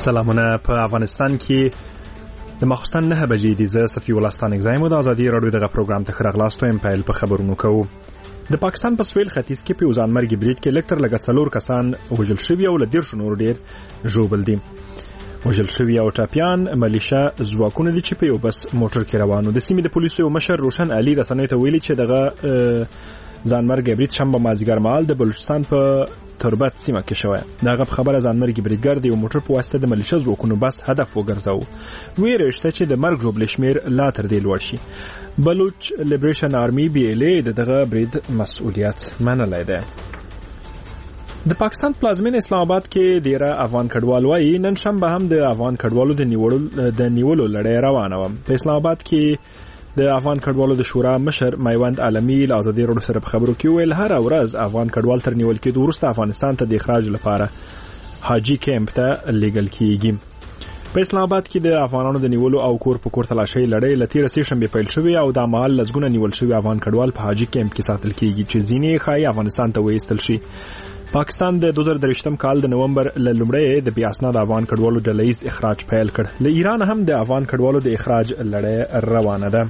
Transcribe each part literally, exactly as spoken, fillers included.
سلامونه. په افغانستان کې د ماخوستن نه بجې دي. زه صفي الله ستانک زایم د ازادي رادیو دغه پروګرام ته خراغلاستو ام پیل په خبرونو کوو. د پاکستان په سویل ختیځ کې په ځان مرګ بریټ کې لکټر لګت څلور کسان وژل شوي او ل ډیر شنور ډیر ژوبل دي. وژل شوي او ټاپیان ملیشا ځواکونه دي چې په یو بس موټر کې روانو. د سیمې د پولیسو مشر روشن علي رسنۍ ته ویلي چې دغه ځان مرګ بریټ شنبه مازیګر مهال د بلوچستان په تربت سیمه کې شوی. دغه خبره ځان مرګ بریګر دی او موټر په واسطه د ملیشا ځواکونو بس هدف وګرځاو. ویرشته چې د مرګ جوړ شمیر لا تر دې لوړ شي. بلوچ لیبریشن آرمی بی ال ای دغه برید مسؤلیت منلای دی. د پاکستان پلازمین اسلام آباد کې ډیره افغان کډوال وایي نن شنبه هم د افغان کډوالو د نیولو د نیولو لړۍ روانه و. په اسلام آباد کې د افغان کډوالو د شورا مشر میوند عالمي له ازادي رادیو سره په خبرو کې ویل هر ورځ افغان کډوال تر نیول کېدو وروسته افغانستان ته د اخراج لپاره حاجی کیمپ ته لیږل کیږي. په اسلام آباد کې د افغانانو د نیولو او کور په کور تلاشۍ لړۍ له تیر سې شنبه پیل شوې او د مهال لزګونه نیول شوی افغان کډوال په حاجی کیمپ کې ساتل کیږي چې ځینې خای افغانستان ته وېستل شي. پاکستان د دوه زره درویشتم کال د نومبر ل لومړی د بیا اسناد افغان کډوالو د لیز اخراج پیل کړ. له ایران هم د افغان کډوالو د اخراج لړۍ روانه ده.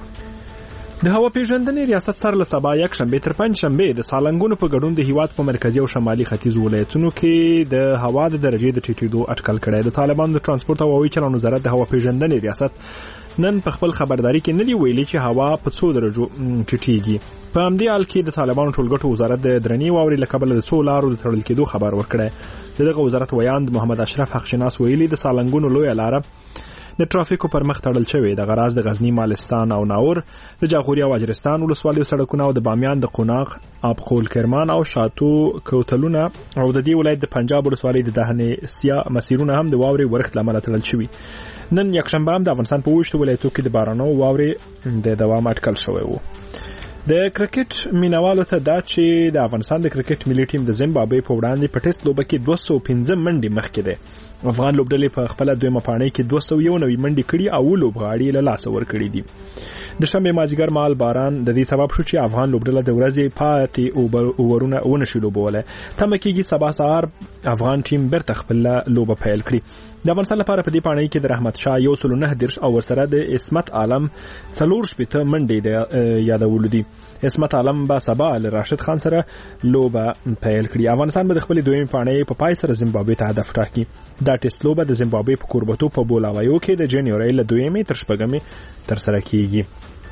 د هوا پیژندنې ریاست سره له سبا یک شنبه تر پنځ شنبه د سالنګونو په ګډون د هیواد په مرکزی او شمالي ختیځ ولایتونو کې د هوا د درجې د ټیټېدو اټکل کړی. د طالبان د ترانسپورت او هوایي چلند وزارت د هوا پیژندنې ریاست نن په خپل خبرداري کې نه دی ویلي چې هوا په څو درجو ټیټېږي. په همدې حال کې د طالبانو ټولګټو وزارت د درنی واوري له کبله د څو لارو د تړل کېدو خبر ورکړی. دغه وزارت ویاند محمد اشرف حقشناس ویلي د سالنګونو لوی لاره د ترافیکو پر مخ تړل شوی. د غراز د غزنی مالستان او ناور د جاغوري او اجرستان ولسوالیو سړکونه او د بامیان د قوناق ابقول کرمان او شاتو کوتلونه او د دې ولایت د پنجاب ولسوالۍ د دهنې سیا مسیرونه هم د واوري ورخت لامل تړل شوی. نن یک شنبه هم د افغانستان په وشت ولایتو کې د بارانو واوري د دوام اټکل شوی وو. د کرکټ مینوالو ته دا چې د افغانستان د کرکټ ملي ټیم د زیمبابوې په وړاندې په ټیسټ لوبه کې دوه سوه پنځه منډې مخکې ده. افغان لوبډلې په خپل دویمه پاڼۍ کې دوه سوه یو نوي منډې کړې او لوبغاړي له لاسه ورکړي دي. د شنبه مازیګر مهال باران د دې سبب شو چې افغان لوبډله د ورځې پاتې اوورونه ونه شي لوبوله. تمه کېږي سبا سهار افغان ټیم بیرته خپل لوبه پیل کړي. د افغانستان لپاره په دې پاڼۍ کې د رحمت شاه یو سل نه درش او ورسره د اسمت عالم څلور شپېته منډې د یادولو دي. اسمت عالم با سبا له راشد خان سره لوبه پیل کړي. افغانستان به د خپل دویم پاڼۍ په پای سره زیمبابوې ته هدف ټاکي. دا ټیسټ لوبه د زیمبابوې په کوربتو په بولاوایو کې د جنوري له دویمې تر شپږمې تر سره کیږي.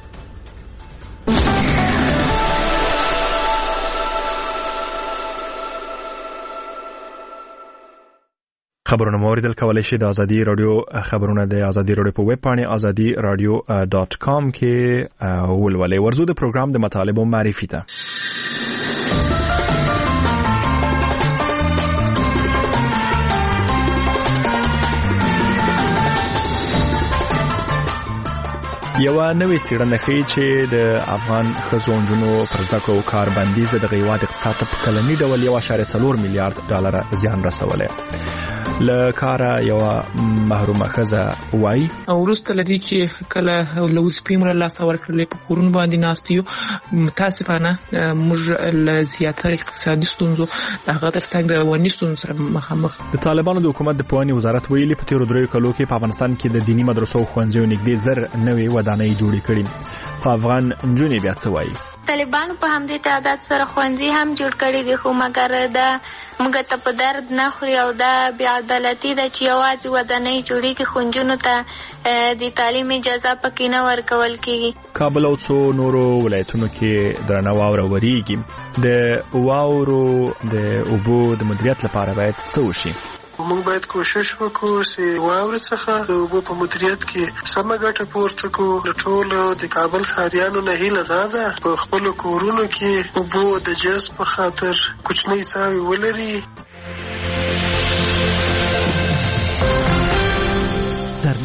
خبرونه موریدل کولای شي د ازادي رادیو خبرونه د ازادي رادیو په ویب پاڼه ازادي رادیو ډاٹ کام کې ولولئ. ورزو د پروګرام د مطالبو معرفي ته. یو نوې څېړنه ښیي چې د افغان ښځو نجونو پر زده کړو کاربندیز د هېواد اقتصاد ته په کلني ډول یو اعشاریه څلور میلیارډ ډالره زیان رسولی. له کاره یوه محرومه ښځه وایي وروسته له دې چې کله له وظیفې مو له لاسه ورکړلې په کورونو باندې ناست یو، متاسفانه موږ له زیاتره اقتصادي ستونزو د هغه تر څنګ د رواني ستونزو سره مخامخ. د طالبانو د حکومت د پوهنې وزارت ویلي په تېرو دریو کلو کې په افغانستان کې د دیني مدرسو او ښوونځیو نږدې زر نوې ودانۍ جوړې کړي. په افغان نجونې بیا څه وایي؟ طالبانو په همدې تعداد سره ښوونځي هم جوړ کړي دي، خو مګر دا موږ ته په درد نه خوري او دا بې عدالتي ده چې یوازې ودانۍ جوړېږي خو نجونو ته د تعلیم اجازه پکې نه ورکول کېږي. کابل او څو نورو ولایتونو کې درنه واوره وریږي. د واورو د اوبو د مدیریت لپاره باید څه وشي؟ موږ باید کوشش وکړو چې واورې څخه د اوبو په مدیریت کې سمه ګټه پورته کړو. د ټولو د کابل ښاریانو نه هیله دا ده په خپلو کورونو کې اوبو د جذب په خاطر کوچنۍ څاوې ولري. در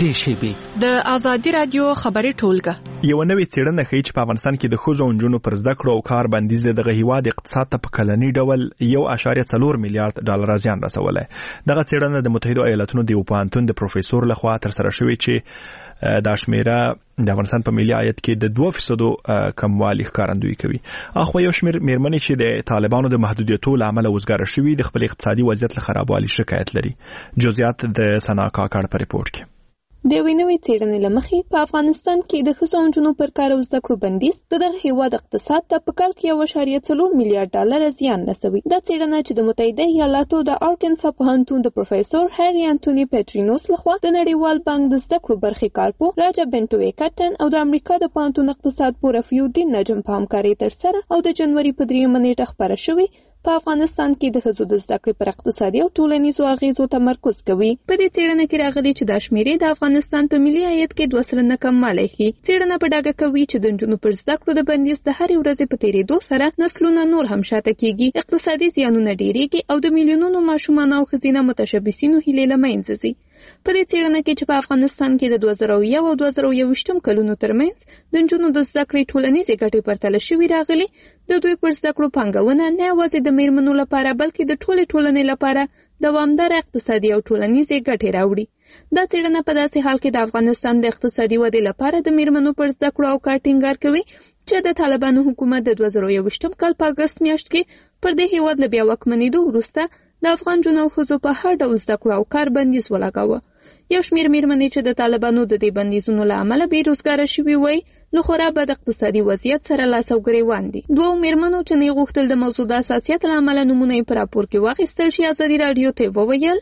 نږدې شیبې. د ازادي رادیو خبري ټولګه. یو نوې څېړنه ښیي چې په افغانستان کې د ښځو او نجونو پر زده کړو او کار بندیز دغه هیواد اقتصاد ته په کلني ډول یو اشاریه څلور میلیارډ ډالر زیان رسولی. دغه څېړنه د متحده ایالاتونو د یو پوهنتون د پروفیسور لخوا ترسره شوې چې دا شمیره د افغانستان په ملي عاید کې د دوه فیصدو کموالي ښکارندویي کوي. اخو یو شمېر میرمنې چې د طالبانو د محدودیتو له امله وزګاره شوي د خپل اقتصادي وضعیت له خرابوالي شکایت لري. جزئیات د سنا کاکړ په ریپورت کې. د یوې نوې څېړنې له مخې په افغانستان کې د ښځو او نجونو پر کار او زده کړو بندیز د دغه هیواد اقتصاد ته په کال کې یو اشاریه څلور میلیارډ ډالر زیان رسوي. دا څېړنه چې د متحده ایالاتو د آرکنسا پوهنتون د پروفیسور هری انټوني پیټرینوس لخوا د نړیوال بانک د زده کړو برخې کارپو راجا بنټو ویکټن او د امریکا د پوهنتون اقتصاد پوه رفیع الدین نجم په همکارۍ ترسره او د جنوري په دریمه نیټه خپره شوې په افغانستان کې د ښځو د زده کړې پر اقتصادي او ټولنیزو اغیزو تمرکز کوي. په دې څېړنه کې راغلي چې دا شمیرې د افغانستان په ملي عاید کې دوه سلنه کموالی ښيي. څېړنه په ډاګه کوي چې د نجونو پر زده کړو د بندیز د هرې ورځې په تېرېدو سره نسلونه نور هم شاته کېږي، اقتصادي زیانونه ډېرېږي او د میلیونونو ماشومانو او ښځینه متشبثینو هیلې له منځه ځي. په دې څېړنه کې چې په افغانستان کې د دوه زره یو او دوه زره یوویشتم کلونو ترمنځ د نجونو د زده کړې ټولنیزې ګټې پرتله شوي راغلي، د دوی پر زده کړو پانګونه نه یوازې د میرمنو لپاره بلکې د ټولې ټولنې لپاره دوامداره اقتصادي او ټولنیزې ګټې راوړي. دا څېړنه په داسې حال کې د افغانستان د اقتصادي ودې لپاره د میرمنو پر زده کړو او کار ټینګار کوي چې د طالبانو حکومت د دوه زره یوویشتم کال په اګست میاشت کې پر دې هیواد له بیا واکمنېدو وروسته د افغان جنو او ښځو په هر ډول زده کړو او کار بندیز ولګاوه. یو شمېر میرمنې چې د طالبانو د دې بندیزونو له امله بېروزګاره شوي وای له خورا بد اقتصادي وضعیت سره لاس او ګریوان دي. دوو میرمنو چې نه غوښتل د موضوع د حساسیت له امله نمونه یې په راپور کې واخیستل شي ازادي راډیو ته وویل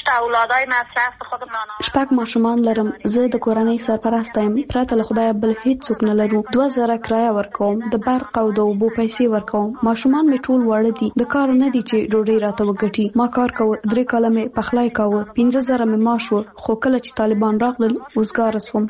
شپږ ماشومان لرم، زه د کورنۍ سرپرست یم، پرته له خدایه بل هیڅوک نه لرو. دوه زره کرایه ورکوم، د برق او د اوبو پیسې ورکوم. ماشومان مې ټول واړه دي، د کار نه دي چې ډوډۍ راته وګټي. ما کار کوه، درې کاله مې پخلی کوه، پنځه زره مې معاش و، خو کله چې طالبان راغلل وزګاره شوم.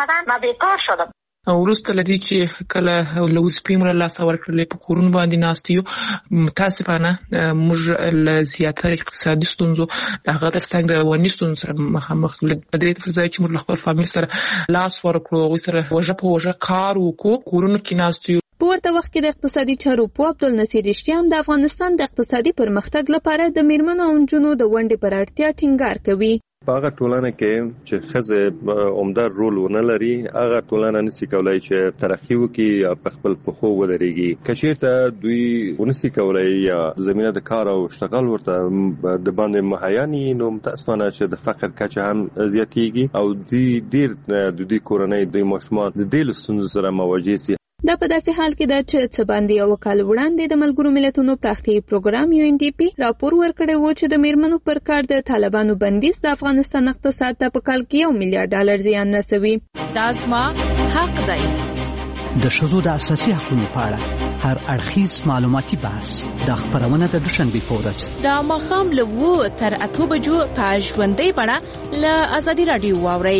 وروسته لدی چې کله لوز پیمره لاس ورکړلې په کورونو باندې ناستیو، متاسفانه موږ له زیاتره اقتصادي ستونزو د هغه ترڅنګ د رواني ستونزو سره مخامخ په دې ځای چې موږ خپل فامیل سره لاس ورکړو، هغوی سره وژه په وژه کار وکړو، کورونو کې ناستیو. په ورته وخت کې د اقتصادي چارو پوه عبدالنصیر اشتیام د افغانستان د اقتصادي پرمختګ لپاره د میرمنو او نجونو د ونډې پر اړتیا ټینګار کوي. په هغه ټولنه کې چې ښځې عمده رول ونه لري، هغه ټولنه نشي کولای چې ترقي وکړي یا په خپل پښو ودرېږي. که چېرته دوی ونشي کولای یا زمینه د کار او اشتغال ورته د باندې مهیا نه وي، نو متاسفانه چې د فقر کچه هم زیاتېږي او دوی ډېر د دوی کورنۍ دوی ماشومان د دې له ستونزو سره مواجه سي. دا په داسې حال کې ده چې څه باندې یو کال وړاندې د ملګرو ملتونو پراختیایي پروګرام یو ان ډي پي راپور ورکړی و چې د میرمنو پر کار د طالبانو بندیز د افغانستان اقتصاد ته په کال کې یو میلیارډ ډالر زیان رسوي. دا زما حق دی. د ښځو د اساسي حقوقو په اړه هر اړخیز معلوماتي بحث د خبرونه د دوشنبې په ورځ د ماښام له اوو تر اتو بجو په ژوندۍ بڼه له ازادي راډیو واورئ.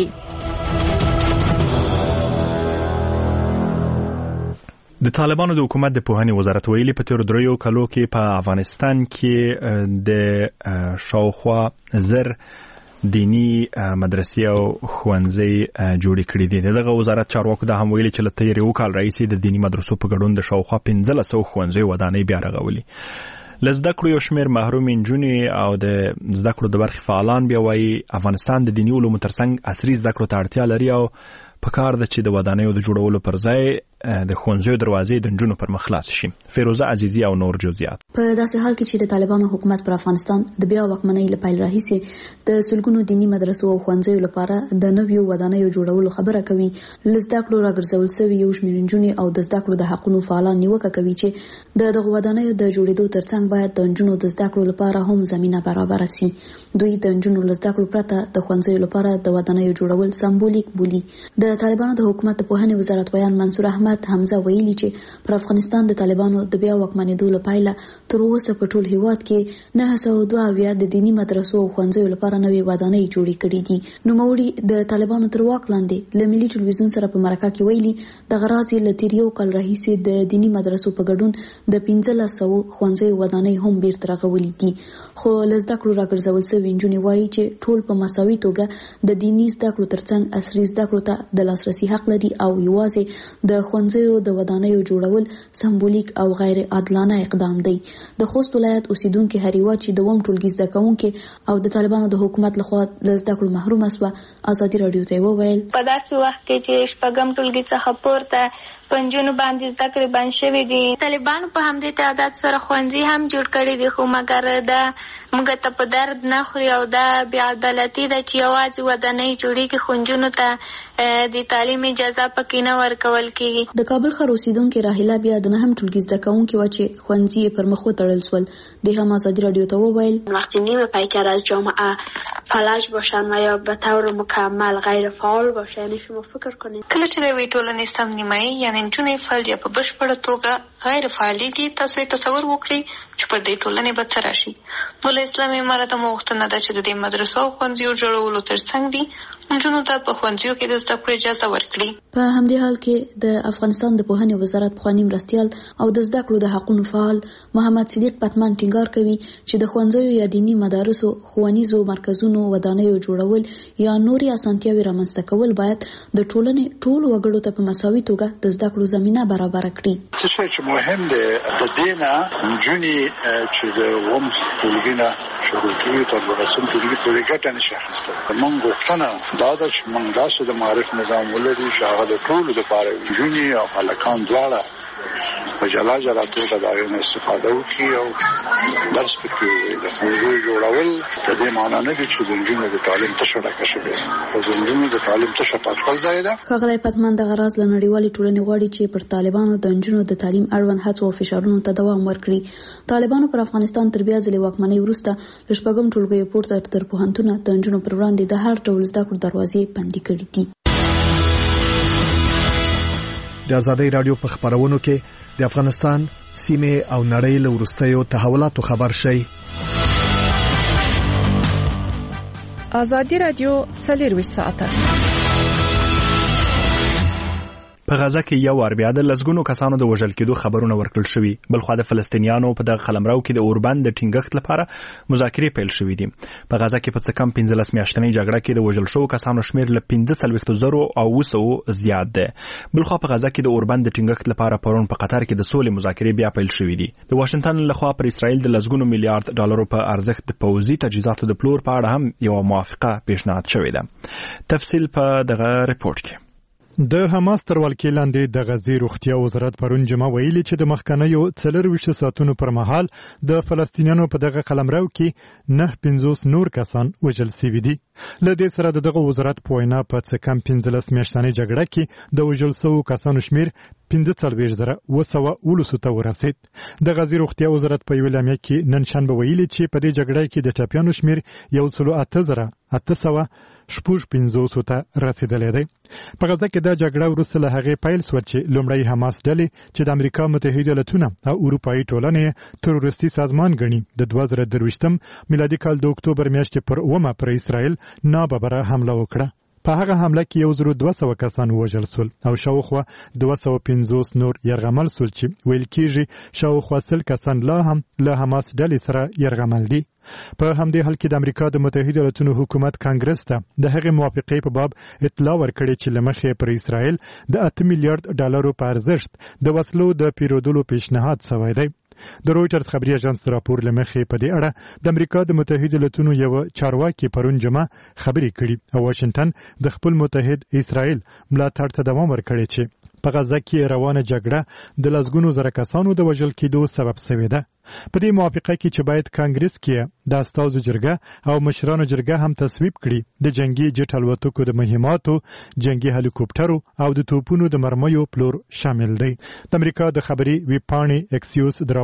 د طالبانو د حکومت د پوهنې وزارت ویلي په تیر دریو کالو کې په افغانستان کې د شاوخوا زر دینی مدرسې او ښوونځي جوړې کړې دي. دغه وزارت چارواکو دا هم ویلي چې له تیر یو کال راهیسې د دینی مدرسو په ګډون د شاوخوا پنځلس سوه ښوونځیو ودانۍ بیا رغولي. له زده کړو یو شمېر محروم نجونې او د زده کړو د برخې فعالان بیا وایي افغانستان د دیني علومو ترڅنګ عصري زده کړو ته اړتیا لري او په کار ده چې د ودانیو د جوړولو پر ځای د ښوونځیو دروازې د نجونو پر مخ خلاص شي. فیروزه عزیزی او نور جزئیات. په داسې حال کې چې د طالبانو حکومت پر افغانستان د بیا واکمنۍ له پیل راهیسې د سلګونو دینی مدرسو او ښوونځیو لپاره د نویو ودانیو جوړولو خبره کوي، له زده کړو راګرځول شوي یو شمېر نجونې او د زده کړو د حقونو فعالان نیوکه کوي چې د دغو ودانیو د جوړېدو ترڅنګ باید د نجونو د زده کړو لپاره هم زمینه برابره شي. دوی د نجونو له زده کړو پرته د ښوونځیو لپاره د ودانیو جوړول سمبولیک بولي. د طالبانو د حکومت د پوهنې وزارت ویان منصور احمد محمد حمزه ویلي چې پر افغانستان د طالبانو د بیا واکمنېدو لپاره تر اوسه په ټول هیواد کې نه سوه دوه اویا د دینی مدرسو او ښوونځیو لپاره نوې ودانۍ جوړې کړې دي. نوموړي د طالبانو تر واک لاندې له ملي ټلویزیون سره په مرکه کې ویلي دغه راز یې له تیر یو کال راهیسې د دینی مدرسو په ګډون د پنځلس سوه ښوونځیو ودانۍ هم بیرته رغولي دي. خو له زده کړو راګرځول سوي نجونې وایي چې ټول په مساوي توګه د دیني زده کړو ترڅنګ عصري زده کړو ته د لاسرسي حق لري او یوازې د ښوونځیو د ودانیو جوړول سمبولیک او غیر عادلانه اقدام دی. د خوست ولایت اوسیدونکو هریوا چې دوم ټولګي زده کوونکي او د طالبانو د حکومت لخوا له زده کړو محروم شوه ازادي راډیو ته وویل په داسې وخت کې چې شپږم ټولګي څخه پورته په نجونو باندې زده کړې بند شوي دي. طالبانو په همدې تعداد سره ښوونځي هم جوړ کړي دي خو مګر دا موږ ته په درد نه خوري او دا بې عدالتي ده چې یوازې ودانۍ جوړېږي خو نجونو ته د تعلیم اجازه پکې نه ورکول کېږي. د کابل ښار اوسیدونکې راهیله بیا د نهم ټولګي زده کوونکې وه چې ښوونځي یې پر مخ وتړل سول. دی هم ازادي راډیو ته وویل وقتی نیمه پیکر از جامعه فلج باشن و یا به طور مکمل غیر فعال باشه یعنی شما فکر کنید کله چې د یوې ټولنې سم نیمایي یعنې نجونې فعال یا په بشپړه توګه غیر فعالې دي تاسو یې تصور وکړئ چې پر دې ټولنې به څه راشي. نو له اسلامي امارته مو غوښتنه ده چې د دې مدرسو او ښوونځیو جوړولو ترڅنګ دي نجونو ته په ښوونځیو کې د زده کړې اجازه ورکړي. په همدې حال کې د افغانستان د پوهنې وزارت پخواني مرستیال او د زده کړو د حقونو فعال محمد صدیق پتمان ټینګار کوي چې د ښوونځیو یا دیني مدارسو ښوونیزو مرکزونو ودانیو جوړول یا نورې اسانتیاوې رامنځته کول باید د ټولنې ټولو وګړو ته په مساوي توګه د زده کړو زمینه برابره کړي. څه چې مهم دی د دې نه نجونې چې د اووم ټولګي نه شروع کېږي تر دولسم ټولګي پورې ګټه نشي اخیستلی. موږ غوښتنه دا ده چې موږ داسې د معرف نظام ولرو چې هغه د ټولو دپاره وي. نجونې او هلکان دواړه په جلا جلا توګه د هغې نه استفاده وکړي او درس پکې ووایي. د ښوونځیو جوړول په دې معنا نه دي چې د نجونو د تعلیم تشه ډکه شوې خو د نجونو د تعلیم تشه په خپل ځای ده. ښاغلی پتمان دغه راز له نړیوالې ټولنې غواړي چې پر طالبانو د نجونو د تعلیم اړوند هڅو او فشارونو ته دوام ورکړي. طالبانو پر افغانستان تر بیا ځلې واکمنۍ وروسته له شپږم ټولګیو پورته تر پوهنتونه د نجونو پر وړاندې د هر ډول زده کړو دروازې بندي کړي دي. د ازادۍ راډیو په خبرونو کې د افغانستان سیمه او نړۍ له وروستیو تحولاتو خبر شي. ازادي راډیو څلور ساعته په غزا کې یو وار بیا د لسګونو کسانو د وژل کېدو خبرونه ورکړل شوي. بلخوا د فلسطینیانو په دغه قلمرو کې د اوربند د ټینګښت لپاره مذاکرې پیل شوې دي. په غزا کې په څه کم پنځلس میاشتنۍ جګړه کې د وژل شوو کسانو شمېر له پنځه څلوېښتو زرو او اوه سوو زیات دی. بلخوا په غزا کې د اوربند د ټینګښت لپاره پرون په قطر کې د سولې مذاکرې بیا پیل شوې دي. د واشنگټن لخوا پر اسرائیل د لسګونو میلیارډ ډالرو په ارزښت د پوځي تجهیزاتو د پلور په اړه هم یو موافقه پیشنهاد شوې ده. تفصیل په دغه ریپورت کې. د حماس تر ولکې لاندې د غزې روغتیا وزارت پرون جمعه ویلي چې د مخکنیو څلرویشت ساعتونو پر مهال د فلسطینیانو په دغه قلمرو کې نه پنځوس نور کسان وژل شوي دي. له دې سره د دغه وزارت په وینا په څه کم پنځلس میاشتنۍ جګړه کې د وژل شوو کسانو شمېر پنځه څلوېښت زره اوه سوه اوولسو ته ورسېد. د غزې روغتیا وزارت په یوه اعلامیه کې نن شنبه ویلي چې په دې جګړه کې د ټپیانو شمېر یو سلو اته زره اته سوه شپږ پنځوسو ته رسېدلی دی. په غزه کې دا جګړه وروسته له هغې پیل شوه چې لومړی حماس ډلې چې د امریکا متحده ایالتونه او اروپایي ټولنې تروریستي سازمان ګڼي د دوه زره درویشتم میلادي کال د اکتوبر میاشتې پر اومه پر اسرائیل ناببره حمله وکړه. په هغه حمله کې یو زر دوه سوه کسان وژل سول او شاوخوا دوه سوه پنځوس نور یرغمل سول چې ویل کېږي شاوخوا سل کسان لا هم له حماس ډلې سره یرغمل دي. په همدې حال کې د امریکا د متحده ایالتونو حکومت کانګرس ته د هغې موافقې په باب اطلاع ورکړې چې له مخې پر اسرائیل د اته میلیارډ ډالرو په ارزښت د وسلو د پیرودلو پیشنهاد شوی دی. د رویټرز خبري اژانس راپور له مخې په دې اړه د امریکا د متحده ایالتونو یو چارواکي پرون جمعه خبرې کړي او واشنگټن د خپل متحد اسرائیل ملاتړ ته دوام ورکړي چې په غزه کې روانه جګړه د لسګونو زره کسانو د وژل کېدو سبب شوې ده. په دې موافقه کې چې باید کانګرس کې د استازو جرګه او مشرانو جرګه هم تصویب کړي د جنگي جټ الوتکو د مهماتو، جنگي هلیکوپټرو او د توپونو د مرمیو پلور شامل دی. د امریکا د خبري ویبپاڼې اکسیوس د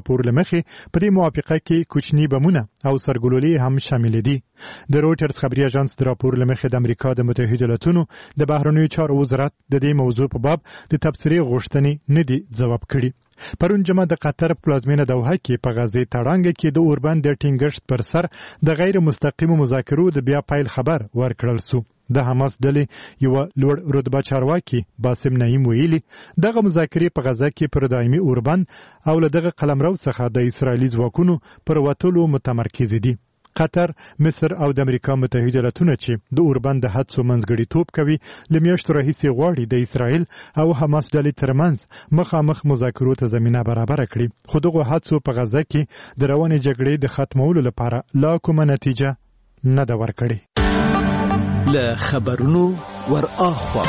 راپور لمخې په دې موافقه کې کوچني بمونه او سرګلولې هم شامل دي. د رويټرز خبري اژانس د راپور لمخې د امریکا د متحده ایالاتونو د بهرنیو چارو وزارت د دې موضوع په باب د تبصرې غوښتنې نه دي ځواب کړي. پرون جمعه د قطر پلازمینه دوحه کې په غزې تړانګه کې د اوربند د ټینګښت پر سر د غیر مستقیمو مذاکرو د بیا پیل خبر ورکړل سو. د حماس ډلې یو لوړ رتبه چارواکي باسم نعیم ویلي دغه مذاکرې په غزه کې پر دایمي اوربند او له دغه قلمرو څخه د اسرایلی ځواکونو پر وټولو متمرکز دي. قطر، مصر او د امریکا متحده ایالاتونه چې د اوربند د حدسو منځګړیتوب کوي لمیاشتو راهیسې غواړي د اسرایل او حماس ډلې ترمنځ مخامخ مذاکرو ته زمینه برابره کړي، خو دغه حدسو په غزه کې د روانې جګړې د ختمولو لپاره لا کومه نتیجه نه ده ورکړې. له خبرونو ور اخوا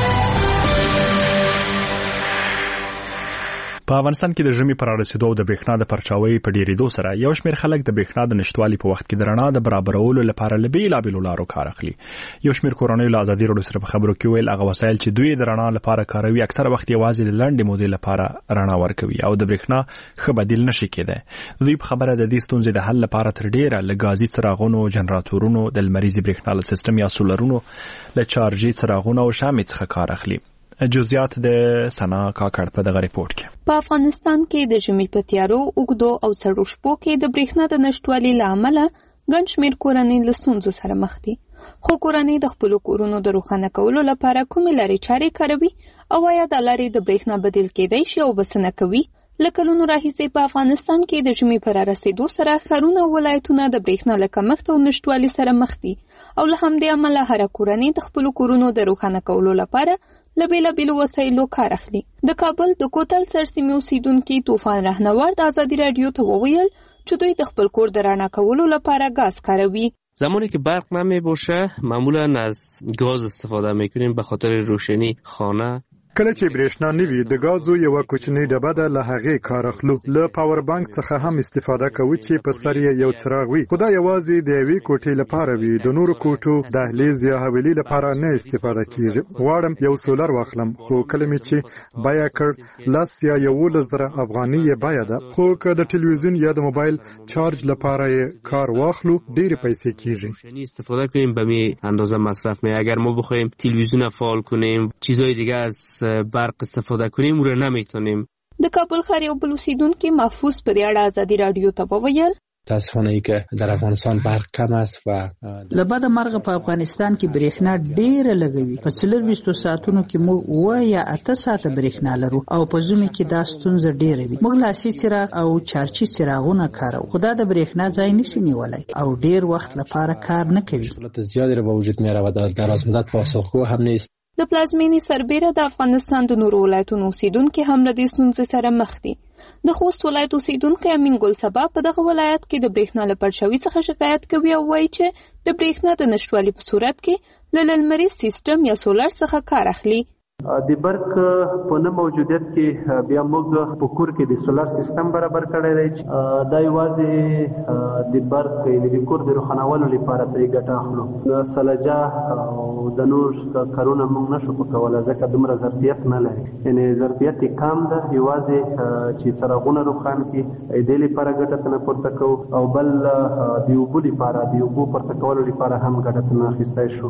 په افغانستان کې د ژمي پر رسیدو او د برېښنا د پرچاوي په ډیریدو سره یو شمېر خلک د برېښنا د نشټوالي په وخت کې د رڼا د برابرولو لپاره له بېلابېلو لارو کار اخلي. یو شمېر کورنۍ له ازادي راډیو سره په خبرو کې ویل هغه وسایل چې دوی د رڼا لپاره کاروي اکثره وخت یوازې د لنډې مودې لپاره رڼا ورکوي او د برېښنا ښه بدیل نشي کېدای. دوی په خبره د دې ستونزې د حل لپاره تر ډیره له غازي څراغونو، جنراتورونو، د لمریزي برېښنا له سیستم یا سولرونو، له چارجي څراغونو او شامې څخه کار اخلي. جزئیات د سنا کاکړ په دغه ریپورت کې. په افغانستان کې د ژمي په تیارو، اوږدو او سړو شپو کې د برېښنا د نشټوالي له امله ګڼ شمېر کورنۍ له ستونزو سره مخ دي. خو کورنۍ د خپلو کورونو د روښانه کولو لپاره کومې لارې چارې کاروي او آیا دا لارې د برېښنا بدیل کېدای شي او بسنه کوي؟ له کلونو راهیسې په افغانستان کې د ژمي پر رسیدو سره ښارونه او ولایتونه د برېښنا له کمښت او نشټوالي سره مخ دي او له همدې امله هره کورنۍ د خپلو کورونو د روښانه کولو لپاره له بېلابېلو وسایلو کار اخلي. د کابل د کوتل سرسیمې اوسیدونکي طوفان رهنورد ازادي رادیو ته وویل چې دوی د خپل کور د رڼا کولو لپاره گاز کاروي. زمانی که برق نمی باشه معمولا از گاز استفاده میکنیم به خاطر روشنی خانه. کله چې برېښنا نه وي د غازو یو کوچنی ډبه ده له هغې کار اخلو. له پاور بانک څخه هم استفاده کوو چې په سر یې یو څراغ وي. خو دا یوازې د یوې کوټې لپاره وي، د نورو کوټو دهلیز یا حویلي لپاره نه استفاده کیږي. غواړم یو سولر واخلم خو کله مې چې بیه کړ لس یا یولس زره افغانۍ یې بیه ده، خو که د ټلویزیون یا د موبایل چارج لپاره یې کار واخلو ډېرې پیسې کیږي. روشنی استفاده کنیم به می اندازه مصرف می. اگر ما بخوایم تلویزیون فعال کنیم چیزای دیگه از برق استفاده کنیم رو نمیتونیم. د کابل ښار یو بل اوسیدونکي محفوظ په دې اړه ازادي رادیو ته وویل متاسفانه ای که در افغانستان برق کم است و لبد مرغ په افغانستان کې برېښنا ډېره لګوي. په څلور ویشتو ساعتونو کې موږ اوه یا اته ساعته برېښنا لرو او په ژمي کې دا ستونزه ډېره وي. موږ لاسي څراغ او چارجي څراغونه کاروو، خو دا د برېښنا ځای نشي نیولی او ډېر وخت لپاره کار نه کوي. مشکلات زیادی به وجود میاره و در دراز مدت پاسخگو هم نیست. د پلازمینې سربیره د افغانستان د نورو ولایتونو اوسیدونکي هم له دې ستونزې سره مخ دي. د خوست ولایت اوسیدونکی امین ګل سبا په دغه ولایت کې د برېښنا له پړشوي څخه شکایت کوي او وایي چې د برېښنا د نشټوالي په صورت کې له لمریز سیستم یا سولر څخه کار اخلي. د برق په نه موجودیت کې بیا موږ په کور کې د سولر سیستم برابر کړی دی. دا یوازې د برق د کور د روښانولو لپاره پرې ګټه اخلو. سلجه او د نور کارونه موږ نشو کولی ځکه دومره ظرفیت نه لري، یعنې ظرفیت یې کم ده. یوازې چې څراغونه روښانه کړي دې لپاره ګټه ترنه پورته کوو او بل د اوبو لپاره د اوبو پورته کولو لپاره هم ګټه ترنه اخیستی شو.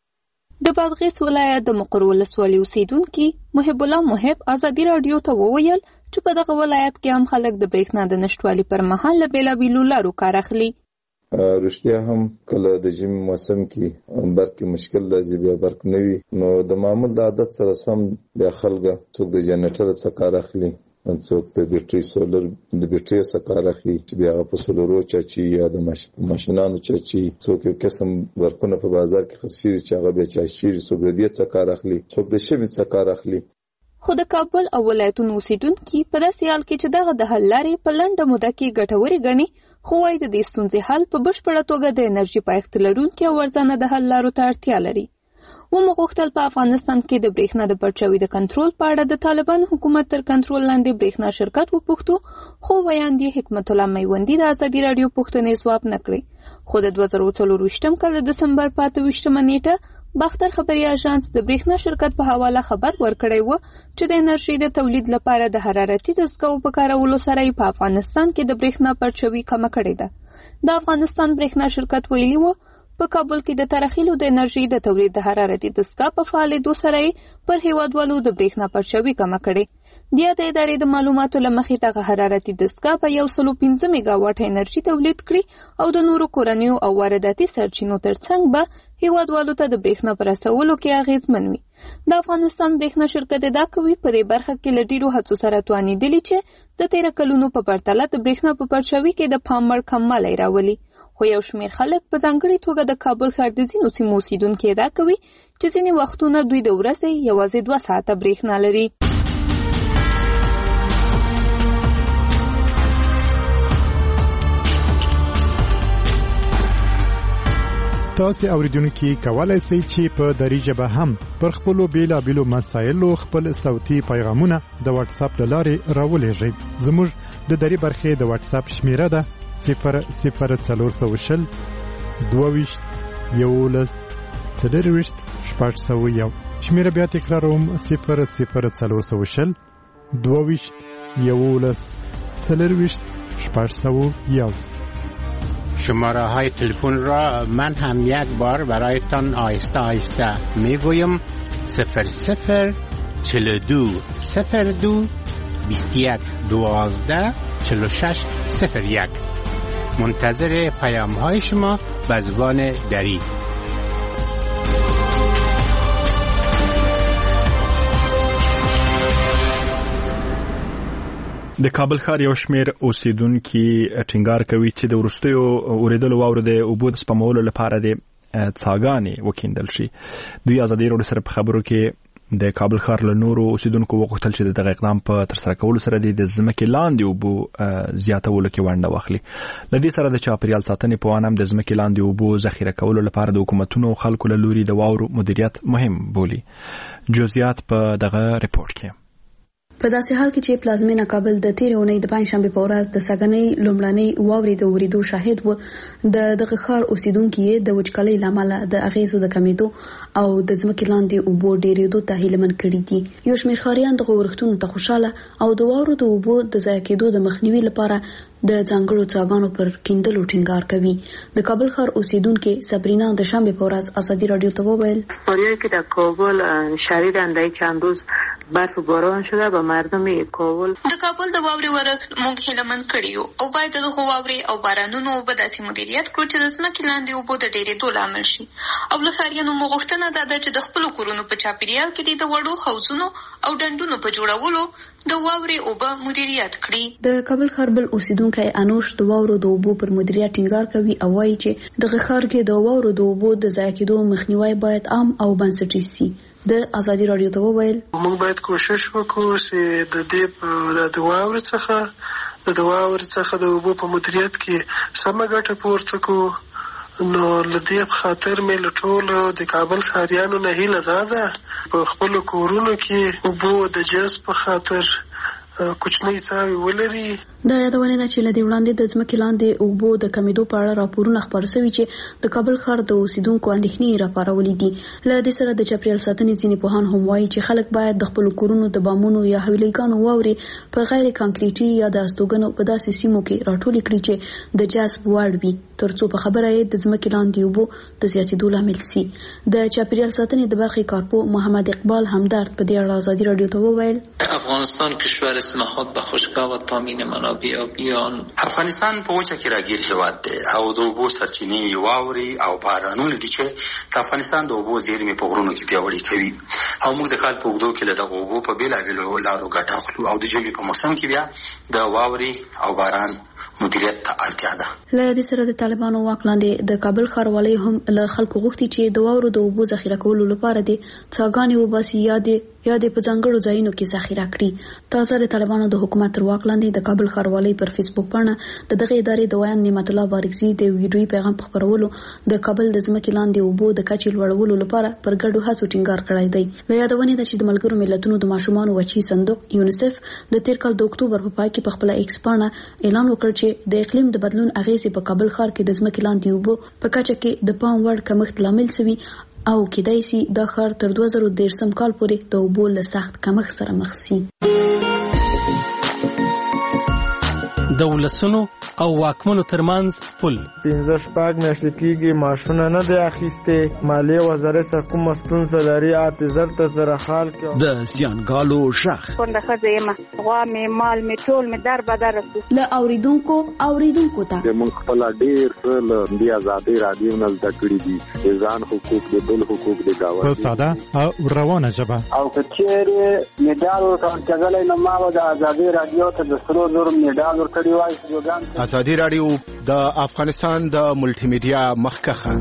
د بادغیس ولایت د مقر ولسوالۍ اوسیدونکي محب الله محب ازادي رادیو ته وویل چې په دغه ولایت کې هم خلک د برېښنا د نشټوالي پر مهال له بېلابېلو لارو کار اخلي. رښتیا هم کله د ژمي موسم کې برق مشکل راځي، بیا برق نه وي، نو د معمول د عادت سره سم بیا خلک څوک د جنریټر څخه کار اخلي، څوک د بیټري سولر د بیټري څخه کار اخلي چې بیا په سولرو چاچي یا د ماشینانو چاچي، څوک یو قسم برقونه په بازار کې خرڅېږي چې هغه بیا چاچي، څوک د دې څخه کار اخلي، څوک د شمع څخه کار اخلي. خو د کابل او ولایتونو اوسیدونکي په داسې حال کې چې دغه د حل لارې په لنډه موده کې ګټورې ګڼي، خو وايي د دې ستونزې حل په بشپړه توګه د انرژي پایښت لرونکي او ارزانه د حل لارو ته اړتیا لري. ومو غوښتل په افغانستان کې د برېښنا د پړچوي د کنټرول په اړه د طالبان حکومت تر کنټرول لاندې برېښنا شرکت وپوښتو، خو ویاند یې حکمت الله میوندي د ازادي رادیو پوښتنې ځواب نه کړې. خو د دوه زره څلور ویشتم کال د دسمبر په اته ویشتمه نیټه باختر خبري اژانس د برېښنا شرکت په حواله خبر ورکړی و چې د انرژي د تولید لپاره د حرارتي دستګاو په کارولو سره په افغانستان کې د برېښنا پرچوي کم کړې ده. د افغانستان برېښنا شرکت ویلي و په کابل کې د ترخیلو د انرژي د تولید د حرارتي دستګاه په فعالیدو سره پر هیوادوالو د برېښنا پرچوي کم کړې. د دې ادارې د معلوماتو لمخې دغه حرارتي دستګاه په یو سل او پنځه میگا واټ انرژي تولید کړي او د نورو کورنیو او وارداتي سرچینو ترڅنګ به هیوادوالو ته د برېښنا په رسولو کې اغېزمن وي. د افغانستان برېښنا شرکت ادعا کوي په دې برخه کې له ډېرو هڅو سره توانېدلي چې د تېره کلونو په پرتله د برېښنا په پرچوي کې د پام وړ کموالی راولي. خو یو شمېر خلک په ځانګړې توګه د کابل ښار د ځینو سیمو اوسېدونکي ادعا کوي چې ځینې وختونه دوی د ورځې یوازې دوه ساعته برېښنا لري. تاسو اوریدونکو کولای شئ چې په دری ژبه هم پر خپل بیلابېلو مسایلو خپل صوتي پیغامونه د واتس اپ لارې راولېږئ. زموږ د دری برخې د واتس اپ شمیره ده صفر صفر څلور سوه شل دوه ویشت یولس څلور ویشت شپږ سوه یو. شمیره بیا تکراروم صفر صفر څلور سوه شل دوه ویشت یولس څلور ویشت شپږ سوه یو. شماره های تلفن را من هم یک بار برایتان آهسته آهسته میگویم صفر صفر چل دو صفر دو بیست یک دوازده چل و شش صفر یک. منتظر پیام های شما به زبان دری. د کابل ښار یو شمېر اوسیدونکي ټینګار کوي چې د وروستیو اورېدلو واورو د اوبو د سپمولو لپاره د څاګانې وکیندل شي. دوی ازادي راډیو سره په خبرو کې د کابل ښار له نورو اوسیدونکو وغوښتل چې دغه اقدام په ترسره کولو سره د ځمکې لاندې اوبو زیاتولو کې ونډه واخلي. له دې سره د چاپیریال ساتنې په وانه هم د ځمکې لاندې اوبو ذخیره کولو لپاره د حکومتونو او خلکو له لوري د واورو مدیریت مهم بولي. جزئیات په دغه رپورټ کې. په داسې حال کې چې پلازمینه کابل د تیرې اونۍ د پنځشنبه په ورځ د سګنۍ لومړنۍ واورې د اوریدو شاهد و، د دغه ښار اوسیدونکو د وچکالۍ لامل د اغیزو د کمیدو او د ځمکې لاندې اوبو ډېرېدو ته هیلمن کړي دي. یو شمېر ښاریان دغه ورښتونو ته خوشاله او د واورو د اوبو د ضایع کېدو د مخنیوي لپاره د ځانګړو څاګانو پر کیندلو ټینګار کوي. د کابل ښار اوسیدونکو صبرینا د شنبه په ورځ ازادي رادیو ته وویل فوریه که در کابل شدیداً در چند روز برف و باران شده و مردم کابل د کابل د واوري ورښت موږ هیلمن کړیو او باید د واوري او بارانونو په داسې مدیریت کړو چې د ځمکې لاندې اوبو د ډېرېدو لامل شي. او له ښاریانو مو غوښتنه ده چې د خپلو کورونو په چاپیریال کې د وړو حوضونو او ډنډونو په جوړولو د واوري اوبه مدیریت کړي. د کابل ښار بل اوسیدونکو انوش د واورو د اوبو پر مدیریت ټینګار کوي او وایي چې دغه ښار کې د واورو د اوبو د ضایع کېدو مخنیوی باید عام او بنسټیز شي. د ازادي رادیو ته وویل موږ باید کوشش وکړو چې د دې د واورو څخه د واورو څخه د اوبو په مدیریت کې سمه ګټه پورته کړو. نو لدې خاطر مې له ټولو د کابل ښاریانو نه هیله ده په خپلو کورونو کې اوبو د جذب په خاطر کوچنۍ څاوي ولري. دا یادونه ده چې لدې وړاندې د ځمکې لاندې اوبو د کمیدو په اړه راپورونه خپاره شوي چې د کابل ښار د اوسیدونکو اندېښنې راپارولې دي. له دې سره د چاپیریال ساتنې ځینې پوهان هم وایي چې خلک باید د خپلو کورونو د بامونو یا حویلیګانو واورې په غیر کانکریټي یا د استوګنو په داسې سیمو کې راټولې کړي چې د جذب وړ وي ترڅو په خبره یې د ځمکې لاندې اوبو د زیاتېدو لامل شي. د چاپیریال ساتنې د برخې کارپو محمد اقبال همدرد په دې اړه ازادي رادیو ته وویل افغانستان کشور اسمحات به خشکا و تامین منابع آبیان. افغانستان په وچه کې راګیر هېواد دی او د اوبو سرچینې واورې او بارانونه دي چې د افغانستان د اوبو زیرمې په غرونو کې پیاوړې کوي او موږ د کال په اوږدو کې له دغو اوبو په بېلابېلو لارو ګټه اخلو او د ژمي په موسم کې بیا د واورې او باران مدیریت ته اړتیا ده. له دې سره د طالبانو واک لاندې د کابل ښاروالۍ هم له خلکو غوښتي چې د واورو د اوبو ذخیره کولو لپاره د څاګانې وباسي یا د یا د په ځانګړو ځایونو کې ذخیره کړي. تازه د طالبانو د حکومت تر واک لاندې د کابل ښاروالۍ پر فیسبوک باندې د دغه ادارې د ویان نعمت الله بارکزي د ویډیوي پیغام په خپرولو د کابل د ځمکې لاندې اوبو د کچې لوړولو لپاره پر ګډو هڅو ټینګار کړی دی. د یادونې ده چې د ملګرو ملتونو د ماشومانو وچی صندوق یونیسف د تیر کال د اکتوبر په پای کې په خپل ایکس باندې اعلان وکړ چې د اقلیم د بدلون اغیزې په کابل ښار کې د ځمکې لاندې اوبو په کچه کې د پام وړ کمښت لامل شوي او کېدای شي د ښار تر دوه زره دېرشم کال پورې د اوبو له سخت کمښت سره مخ شي. د ولسونو او واکمنو ترمنځ پل پنځه شپږ میاشتې کېږي معاشونه نه دی اخیستې. مالیې وزارت څخه کومه ستونزه لري اته زر ته زره حال کې د زیانګالو غږ کونډه ښځه یم، غوا مې مال مې ټول مې در بدر رسو. له اوریدونکو اوریدونکو ته موږ خپل ډېر څه له دې ازادۍ راډیو نه زده کړي دي، د ځان حقوق د بل حقوق د گاونډي په ساده او روانه ژبه. او که چېرې میډال ورکول کېدلی نو ما به د ازادۍ راډیو ته د سرو زرو میډال ورکړی وای. ازادي راډیو د افغانستان د ملټي میډیا مخکخه.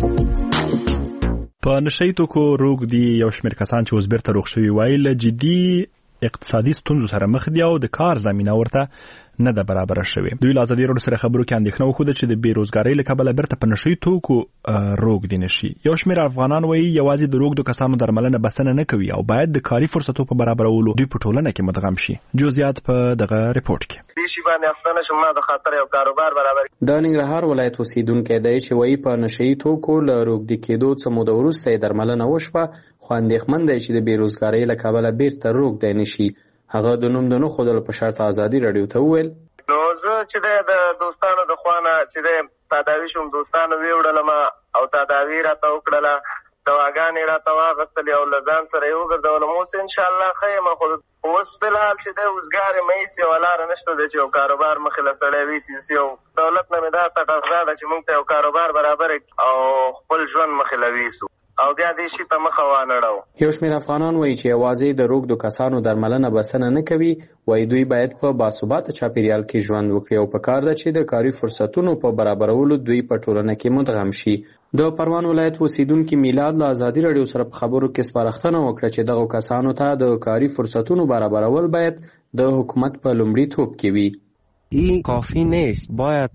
په نشئی توکو روغ دي یو شمېر کسان چې اوس بیرته روغ شوي وایي له جدي اقتصادي ستونزو سره مخ دي او د کار زمینه ورته نه ده برابره شوې. دوی له ازادي راډیو سره خبرو کې اندېښنه وښوده چې د بیروزګارۍ له کبله بیرته په نشئی توکو روغ دي نشي. یو شمېر افغانان وایي یوازې د روغدو کسانو درملنه بسنه نه کوي او باید د کاري فرصتو په برابرولو دوی په ټولنه کې مدغم شي. جزئیات په دغه ریپورت کې. شي باندې افغان شمه د خاطر یو کاروبار برابر. د ننګرهار ولایت اوسیدونکو دی چې وایي په نشئی توکو له روغدي کېدو څخه مو د وروسته درملنه وشوه، خو اندېښمن دی چې د بیروزګارۍ له کبله بیرته روغ دی نشي. هغه د نوم د نه ښودلو په شرط ازادي راډیو ته وویل نو زه چې د دوستانو د خوانه چې د تداوي شوم، دوستانو ویوړلم او تداوي راته وکړله، دواګانې راته واغستلې او له ځان سره یې وګرځولم. اوس انشاءالله ښه یم، خو اوس فلحال چې دی اوسګار یم، هېڅ یوه لاره نشته دی چې یو کاروبار مخې له سړی ویسي. یو دولت نه مې دا تقاضا ده چې موږ ته یو کاروبار برابر او خپل ژوند مخې له ویسو او بیا دې شي ته مخه وانړو. یو شمېر افغانان وایي چې یوازې د روغدو کسانو درملنه بسنه نه کوي، وایي دوی باید په باثباته چاپیریال کې ژوند وکړي او پکار ده چې د کاري فرصتونو په برابرولو دوی په ټولنه کې مدغم شي. د پروان ولایت اوسیدونکي میلاد له ازادي راډیو سره په خبرو کې سپارښتنه وکړه چې دغو کسانو ته د کاري فرصتونو برابرول باید د حکومت په لومړیتوب کې وي. این کافی نیست، باید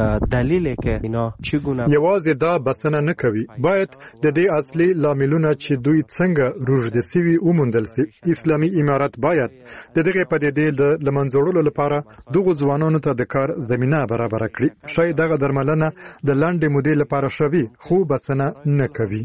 دلیلی که اینا چگونه یوازې دا بسنه نه کوي، باید د دې اصلي لاملونه چې دوی څنګه روږدي سوي وموندل سي. اسلامي امارت باید د دغه پدیدې د لمنځوړلو لپاره دغو ځوانانو ته د کار زمینه برابر کړي. شاید دغه درملنه د لنډې مودې لپاره شوي خو بسنه نه کوي.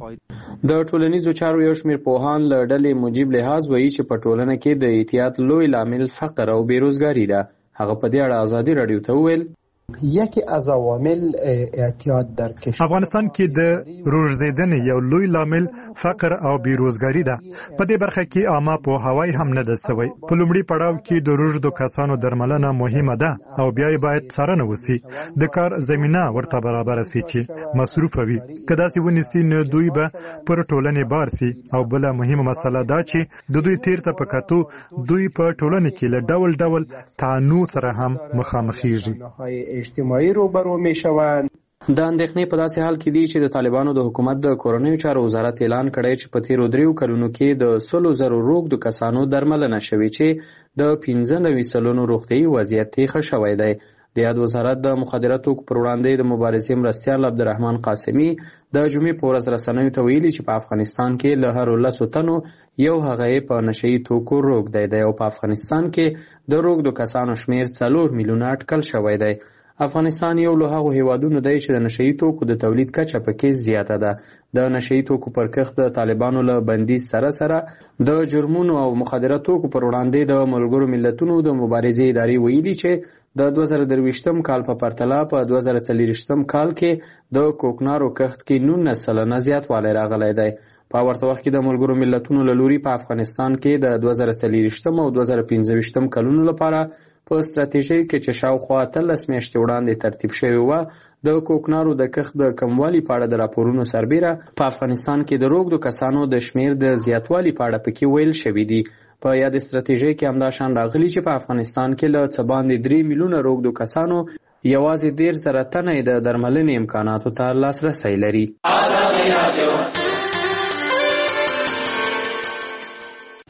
د ټولنیزو چارو یو شمېر پوهان له ډلې مجیب لحاظ وایي چې په ټولنه کې د احتیاط لوی لامل فقر او بیروزګاري ده. هغه په دې اړه ازادي راډیو ته وویل یکی از عوامل اعتیاد در کشور افغانستان کې د روږدېدنې یو لوی لامل فقر او بیروزګاري ده. په دې برخه کې عامه پوهاوی هم نه ده سوی. په لومړي پړاو کې د روږدو کسانو درملنه مهمه ده او بیا یې باید څارنه وسي، د کار زمینه ورته برابر سي چې مصروف وي. که داسې ونیسي نو دوی به پر ټولنې بار سي. او بله مهمه مسله دا چې د دوی تیر ته په کتو دوی په ټولنه کې له ډول ډول تعنو سره هم مخامخېږي. اجتماعي روبرو میشوند. د اندېښنې په داسې حال کې دي چې د طالبانو د حکومت د کورنیو چارو وزارت اعلان کړی چې په تیرو دریو کلونو کې د سلو زرو روږدو کسانو درملنه شوې چې د پنځه نوي سلنو روغتیايي وضعیت یې ښه شوی دی. د یاد وزارت د مخدره توکو پر وړاندې د مبارزې مرستیال عبدالرحمن قاسمي د جمعې په ورځ رسنیو ته ویلي چې په افغانستان کې له هرو لسو تنو یو هغه یې په نشئی توکو روږدی دی او په افغانستان کې د روږدو کسانو شمېر څلور میلیونه اټکل شوی دی. افغانستان یو له هغو هیوادونو دی چې د نشئی توکو د تولید کچه پکې زیاته ده. د نشئی توکو پر کښت د طالبانو له بندیز سره سره د جرمونو او مخدره توکو پر وړاندې د ملګرو ملتونو د مبارزې ادارې ویلي چې د دوه زره درویشتم کال په پرتله په دوه زره څلېرویشتم کال کې د کوکنارو کښت کې نولس سلنه زیاتوالی راغلی دی. په ورته وخت کې د ملګرو ملتونو له لوري په افغانستان کې د دوه زره څلېرویشتم او دوه زره پنځه ویشتم کلونو لپاره په ستراتیژۍ کې چې شاوخوا اتلس میاشتې وړاندې ترتیب شوې وه د کوکنارو د کښت د کموالي په اړه د راپورونو سربیره په افغانستان کې د روږدو کسانو د شمېر د زیاتوالي په اړه پکې ویل شوي دي. په یاد ستراتیژۍ کې همدا شان راغلي چې په افغانستان کې له څه باندې درې میلیونه روږدو کسانو یوازې ډېر زره تنه د درملنې امکاناتو ته لاسرسی لري.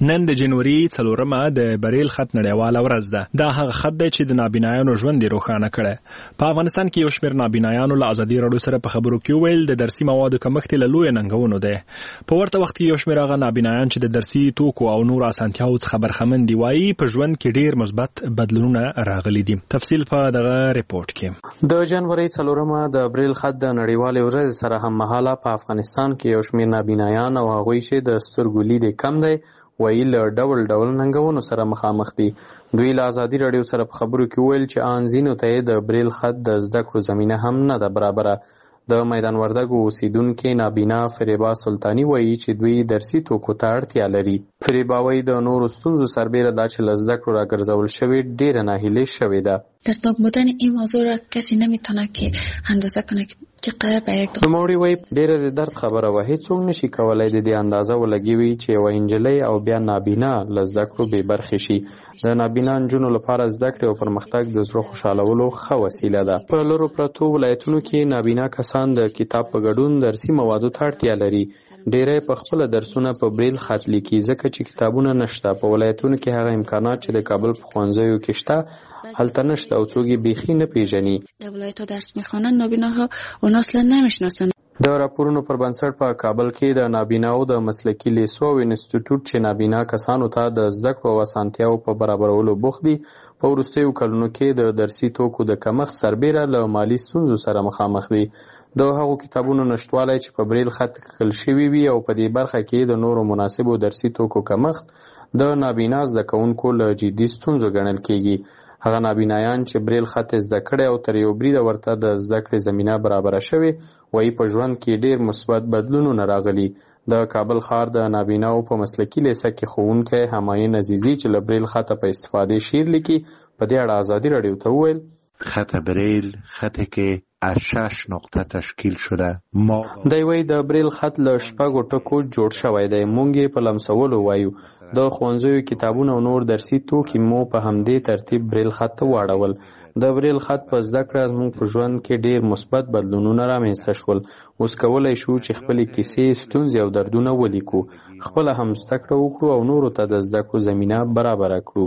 نن د جنوري څلورمه د بریل خط نړیواله ورځ ده. دا هغه خط دی چې د نابینایانو ژوند یې روښانه کړی. په افغانستان کې یو شمېر نابینایانو له ازادي راډیو سره په خبرو کې وویل د درسي موادو کمښت له لویو ننګونو دی. په ورته وخت کې یو شمېر هغه نابینایان چې د درسي توکو او نور اسانتیاو څخه برخمن دي وایي په ژوند کې ډېر مثبت بدلونونه راغلي دي. تفصیل په دغه ریپورت کې. د جنوري څلورمه د بریل خط د نړیوالې ورځ سره هم مهاله په افغانستان کې یو شمېر نابینایان او هغوی چې د سترګو لید یې کم دی وایي له ډول ډول ننګونو سره مخامخ دي. دوی له ازادي راډیو سره په خبرو کې وویل چې ان ځینو ته یې د بریل خط د زده کړو زمینه هم نه ده برابره. د میدان وردګو اوسیدونکې نابینا فریبا سلطانی وایي چې دوی درسي توکو ته اړتیا لري. فریبا وایي د نورو ستونزو سربیره دا چې له زده کړو راګرځول شوې ډېره ناهیلې شوې ده. دردناک بودن این موضوع را کسی نمیتونه که اندازه کنه که چقدر به یک دختر. نوموړي وایي ډېره د درد خبره وه، هیڅوک نشي کولی د دې اندازه ولګوي چې یوه نجلۍ او بیا نابینا له زده کړو بې برخې شي. د نابینا نجونو لپاره زده کړې او پرمختګ د زړه خوشحالولو ښه وسیله ده. په لرو پرتو ولایتونو کې نابینا کسان د کتاب په ګډون درسي موادو ته اړتیا لري. ډېری په خپله درسونه په بریل خط لیکي ځکه چې کتابونه نشته. په ولایتونو کې هغه امکانات چې د کابل په ښوونځیو کې شته هلته نشته او څوک یې بیخي نه پیژني. در ولایت‌ها درس می‌خوانند نابیناها اون اصلا نمی‌شناسند. د راپورونو پر بنسټ په کابل کې د نابیناو د مسلکي لیسو او انسټیټیوټ چې نابینا کسانو ته د زده کړو او اسانتیاو په برابرولو بوخت دي په وروستیو کلونو کې د درسي توکو د کمښت سربیره له مالي ستونزو سره مخامخ دي. د هغو کتابونو نشتوالی چې په بریل خط لیکل شوي وي او په دې برخه کې د نورو مناسبو درسي توکو کمښت د نابینا زده کوونکو له جدي ستونزو ګڼل کېږي. هغه نابینایان چې بریل خط زده کړی او تر یو بریده ورته د زده کړې زمینه برابره شوې وایي په ژوند کې ډېر مثبت بدلونونه راغلي. د کابل ښار د نابیناو په مسلکي لیسه کې ښوونکی همایون عزیزي چې له بریل خطه په استفادې شعر لیکي په دې اړه ازادي راډیو ته وویل خط بریل خطی که از شش نقطه تشکیل شده. ما دی وایي د بریل خط له شپږو ټکو جوړ شوی دی. موږ یې په لمسولو وایو. د ښوونځیو کتابونه او نور درسي توکي مو په همدې ترتیب بریل خط ته واړول. د بریل خط په زده کړه زموږ په ژوند کې ډېر مثبت بدلونونه رامنځته شول. اوس کولی شو چې خپلې کیسې، ستونزې او دردونه ولیکو، خپله هم زده کړه وکړو او نورو ته د زده کړو زمینه برابره کړو.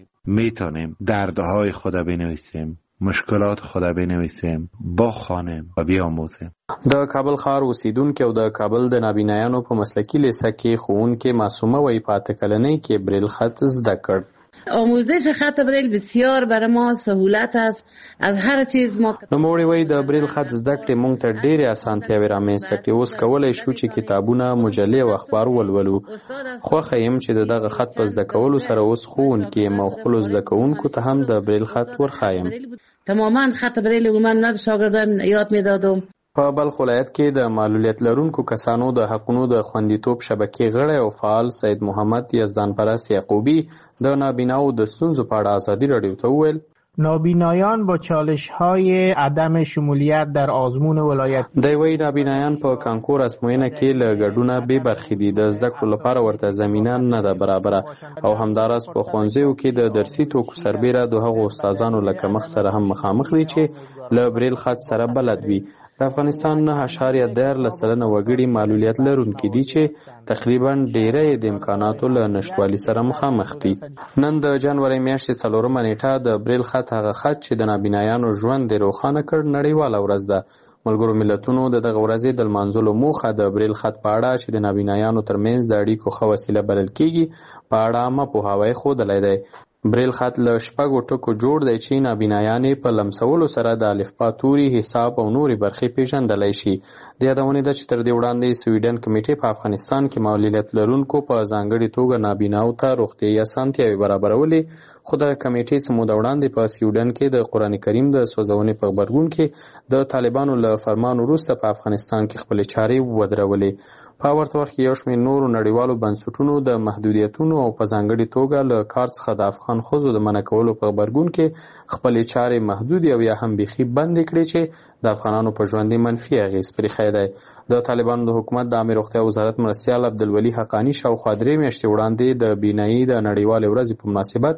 میتونیم دردهای خود بنویسیم، مشکلات خود بنویسیم، بخوانیم و بیاموزیم. د کابل ښار اوسیدونکي او د کابل د نابینایانو په مسلکي لیسه کې ښوونکې معصومه وایي په اته کلنۍ کې بریل خط زده کړ. آموزش خط بریل بسیار برای ما سهولت است. از هر چیز ما نوموړي وایي د بریل خط زده کړې موږ ته ډېرې اسانتیاوې رامنځته کړې. اوس کولی شو چې کتابونه، مجلې او اخبار ولولو. خوښه یم چې د دغه خط په زده کولو سره اوس ښوونکي یم او خپلو زده کوونکو ته هم د بریل خط ورښایم. تماما خط بریل من نه شاګردان یاد میدادم. په بلخ ولایت کې د معلولیت لرونکو کسانو د حقونو د خوندیتوب شبکې غړی او فعال سید محمد یزدان پرست یعقوبی د نابیناو د ستونزو په اړه ازادي راډیو ته وویل نابینایان با چالش‌های عدم شمولیت در آزمون ولایت. دی وایي نابینایان په کانکور ازموینه کې له ګډونه بې برخې دي. د زده کړو لپاره ورته زمینه نه ده برابره او همداراز په ښوونځیو کې د درسي توکو سربیره د هغو استادانو له کمښت سره هم مخامخ دي چې له بریل خط سره بلد وي. د افغانستان نه اعشاریه دیارلس سلنه وګړي معلولیت لرونکي دي چې تقریبا ډیری د امکاناتو له نشتوالي سره مخامخ دي. نن د جنوري میاشتې څلورمه نیټه د بریل خط هغه خط چې د نابینایانو ژوند یې روښانه کړ نړیواله ورځ ده. ملګرو ملتونو د دغه ورځې د لمانځلو موخه د بریل خط په اړه چې د نابینایانو ترمنځ د اړیکو ښه وسیله بلل کېږي په اړه عامه پوهاوی ښودلی دی. بریل خط له شپږو ټکو جوړ دی چې نابینایان یې په لمسولو سره د الفبا توري، حساب او نورې برخې پیژندلی شي. د یادونې ده چې تر دې وړاندې سویډن کمیټې په افغانستان کې معلولیت لرونکو په ځانګړې توګه نابیناو ته روغتیایي اسانتیاوې برابرولې، خو د کمیټې څه موده وړاندې په سویډن کې د قرآن کریم د سوځونې په غبرګون کې د طالبانو له فرمان وروسته په افغانستان کې خپلې چارې ودرولې. په ورته وخت کې یو شمېر نورو نړیوالو بنسټونو د محدودیتونو او په ځانګړې توګه له کار څخه د افغان ښځو د منع کولو په غبرګون کې خپلې چارې محدودې او یا هم بیخي بندې کړې چې د افغانانو په ژوند یې منفي اغېز پرېښی دی. د طالبانو د حکومت د عامې روغتیا وزارت مرستیال عبدالولي حقاني شاوخوا درې میاشتې وړاندې د بینایي د نړیوالې ورځې په مناسبت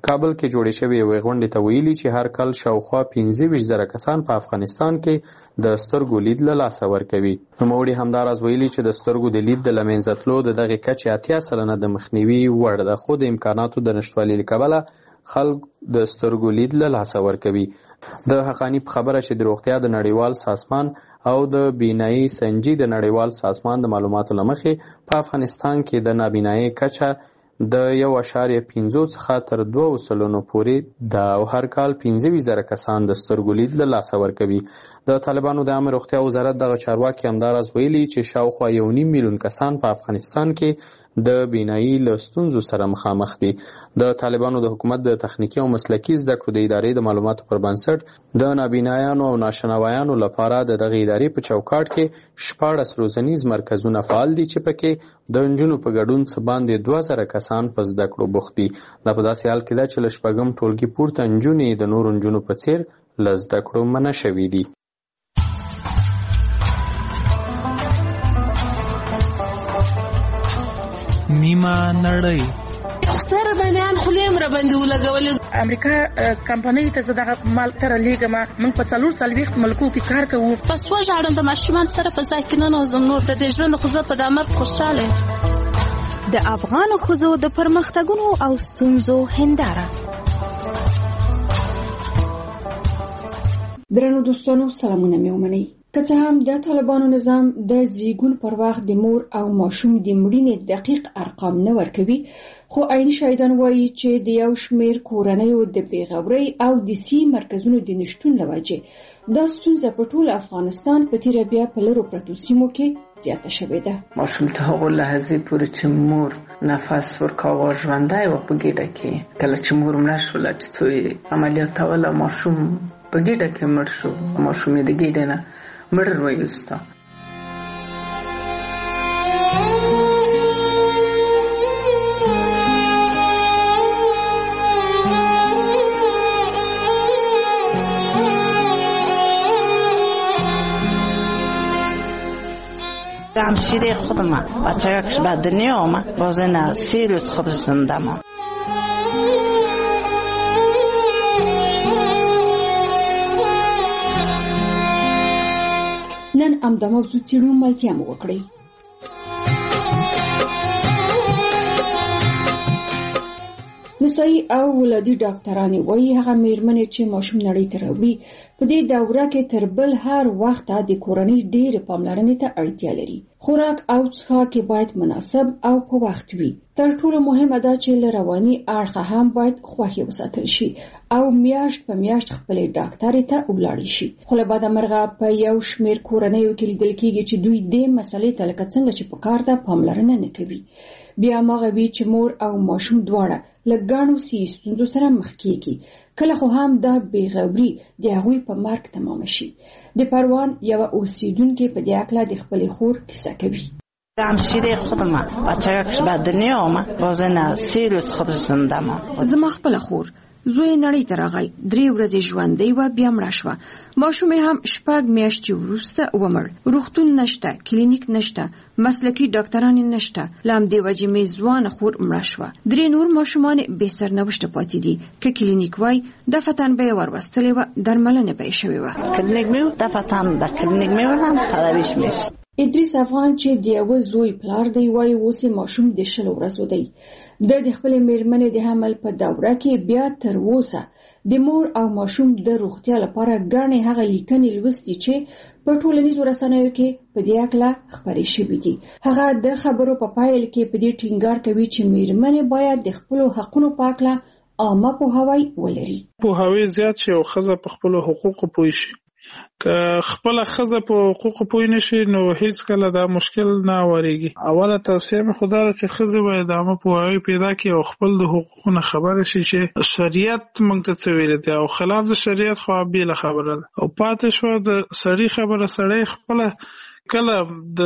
کابل کې جوړې شوې یوې غونډې ته ویلي چې هر کال شاوخوا پنځه ویشت زره کسان په افغانستان کې د سترګو لید له لاسه ورکوي. نوموړي همداراز ویلي چې د سترګو د لید د له منځه تلو د دغې کچې اتیا سلنه د مخنیوي وړ ده، خو د امکاناتو د نشتوالي له کبله خلک د سترګو لید له لاسه ورکوي. د حقانی په خبره چې د روغتیا د نړیوال سازمان او د بینایي سنجي د نړیوال سازمان د معلوماتو له مخې په افغانستان کې د نابینایي کچه د یو اعشاریه پنځه څخه تر دوه سلنو پورې ده او هر کال پنځه ویشت زره کسان د سترګو لید له لاسه ورکوي. د طالبانو د عامه روغتیا وزارت دغه چارواکي همداراز ویلي چې شاوخوا یو نیم میلیون کسان په افغانستان کې د بینایي له ستونزو سره مخامخ دي. د طالبانو د حکومت د تخنیکي او مسلکي زده کړو د ادارې د معلوماتو پر بنسټ د نابینایانو او ناشنوایانو لپاره د دغه ادارې په چوکاټ کې شپاړس روزنیز مرکزونه فعال دي چې پکې د نجونو په ګډون څه باندې دوه زره کسان په زده کړو بوخت دي. دا په داسې حال کې ده چې له شپږم ټولګي پورته نجونې د نورو نجونو په څیر له زده کړو منع شوي دي. نیمه نړۍ سره د میان خلیم را باندې ولګولې. امریکا کمپنۍ ته دغه مال تر لیګم موږ په څلور سلويخت ملکو کې کار کوو. پس وژاړم د ماشومان سره په ځای کې نه نوزم نور د دې ژوند خو زه په د امر خوشاله. د افغان ښځو د پرمختګونو او ستونزو هنداره. درنو دوستانو سلامونه مې ومنئ. که څه هم د طالبانو نظام د زیږون پر وخت د مور او ماشوم د مړینې دقیق ارقام نه ورکوي، خو عیني شاهدان وایي چې د یو شمېر کورنیو د بېغورۍ او د سی مرکزونو د نشتون له وجې دا ستونزه په ټول افغانستان په تیره بیا په لرو پرتو سیمو کې زیاته شوې ده. ماشوم ته هغه لحظې پورې چې مور نفس ورکاوه ژوندی و په ګېډه کې، کله چې مور مړه شوله چې څو عملیاتوله ماشوم په ګېډه کې مړ شو، ماشوم یې د ګېډې نه مړ وایسته. همشیره خودم بچه که به دنیا آمد باز نه سی روز خود زنده ما. نن همدا موضوع څېړو ملتیا مو وکړئ. نسایي او ولادي ډاکټرانې وایي هغه مېرمنې چې ماشوم نړۍ ته راوړي په دې دوره کې تر بل هر وخته د کورنۍ ډېرې پاملرنې ته اړتیا لري. خوراک او څښاک باید مناسب او په وخت وي. تر ټولو مهمه ده چې له رواني اړخه هم باید خوښي وساتل شي او میاشت په میاشت خپلې ډاکټرې ته ولاړ شي. خو له بده مرغه په یو شمېر کورنیو کې لیدل کېږي چې دوی دې مسلې ته لکه څنګه چې په کار ده پاملرنه نه کوي. بیا هماغه وي چې مور او ماشوم دواړه له ګڼو سي ستونزو سره مخ کېږي. کله خو هم دا بېغوري د هغوی په مرګ تمامه شي. د پروان یوه اوسیدونکې په دې هکله د خپلې خور کیسه کوي. همشیره خودم بچه که به دنیا آمد باز نه سی روز خود زنده ما. زما خپله خور زوی نړۍ ته راغی، درې ورځې ژوندۍ وه، بیا مړه شوه. ماشوم یې هم شپږ میاشتې وروسته ومړ. روغتون نشته، کلینیک نشته، مسلکي ډاکټران نشته. له همدې وجې مې ځوانه خور مړه شوه. درې نور ماشومان بې سرنوشته پاتې دي. که کلینیک وای دفتن به یې وروستلې وه، درملنه به یې شوې وه. کلینیک مې دفتن د کلینیک مې وردم تداویش میشت. ادریس افغان چې د یوه زوی پلار دی وایي اوس یې ماشوم د شلو ورځو دی. د د خپلې مېرمنې د حمل په دوره کې بیا تر اوسه د مور او ماشوم د روغتیا لپاره ګڼې هغه لیکنې لوستي چې په ټولنیزو رسنیو کې په دې هکله خپرې شوي دي. هغه د خبرو په پایل کې په دې ټینګار کوي چې مېرمنې باید د خپلو حقونو په هکله عامه پوهاوی ولري. پوهاوی زیات شي او ښځه په خپلو حقوقو پوه شي. که خپل ښځه په حقوقو پوه نشي نو هیڅ کله دا مشکل نه اوريږي. اوله توصیه مې خدا ده چې ښځه باید عامه پوهاوی پیدا کړي او خپل د حقوقو نه خبره شي چې شریعت موږ ته څه ویلي دی او خلاف د شریعت خو بیله خبره ده. او پاتې شو د سړي خبره سړی خپل کله د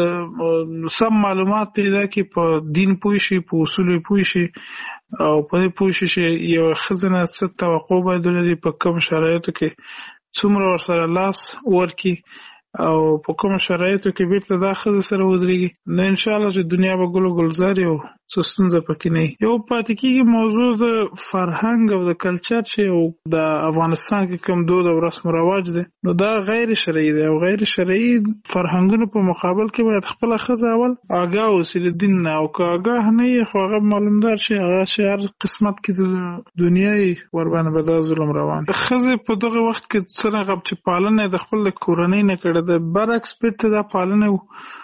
سم معلومات پیدا کړي، په دین پوه شي، په اصول پوه شي او په دې پوه شي چې یو ښځه نه څه توقع باید ولري، په کوم شرایطو کې څومره ورسره لاس ورکي او په کوم شرایطو کې بیرته دا ښځه سره ودرېږي. نو انشاءالله چې دنیا به ګل و ګلزار او څه ستونزه پکې نه یو پاتې کېږي. موضوع د فرهنګ او د کلچر چې او د افغانستان کې کوم دود او رسم و رواج دی نو دا غیر شرعي دی او غیر شرعي فرهنګونو په مقابل کې باید خپل ښځه اول آګاه اوسي له دین نه، او که آګاه نه وي خو هغه معلومدار شي هغه چې هر قسمت کې د دنیاي ورباندې به دا ظلم روان. ښځې په دغه وخت کې څرنګه چې پالنه د خپل د کورنۍ نه کړې ده برعکس بیرته دا پالنه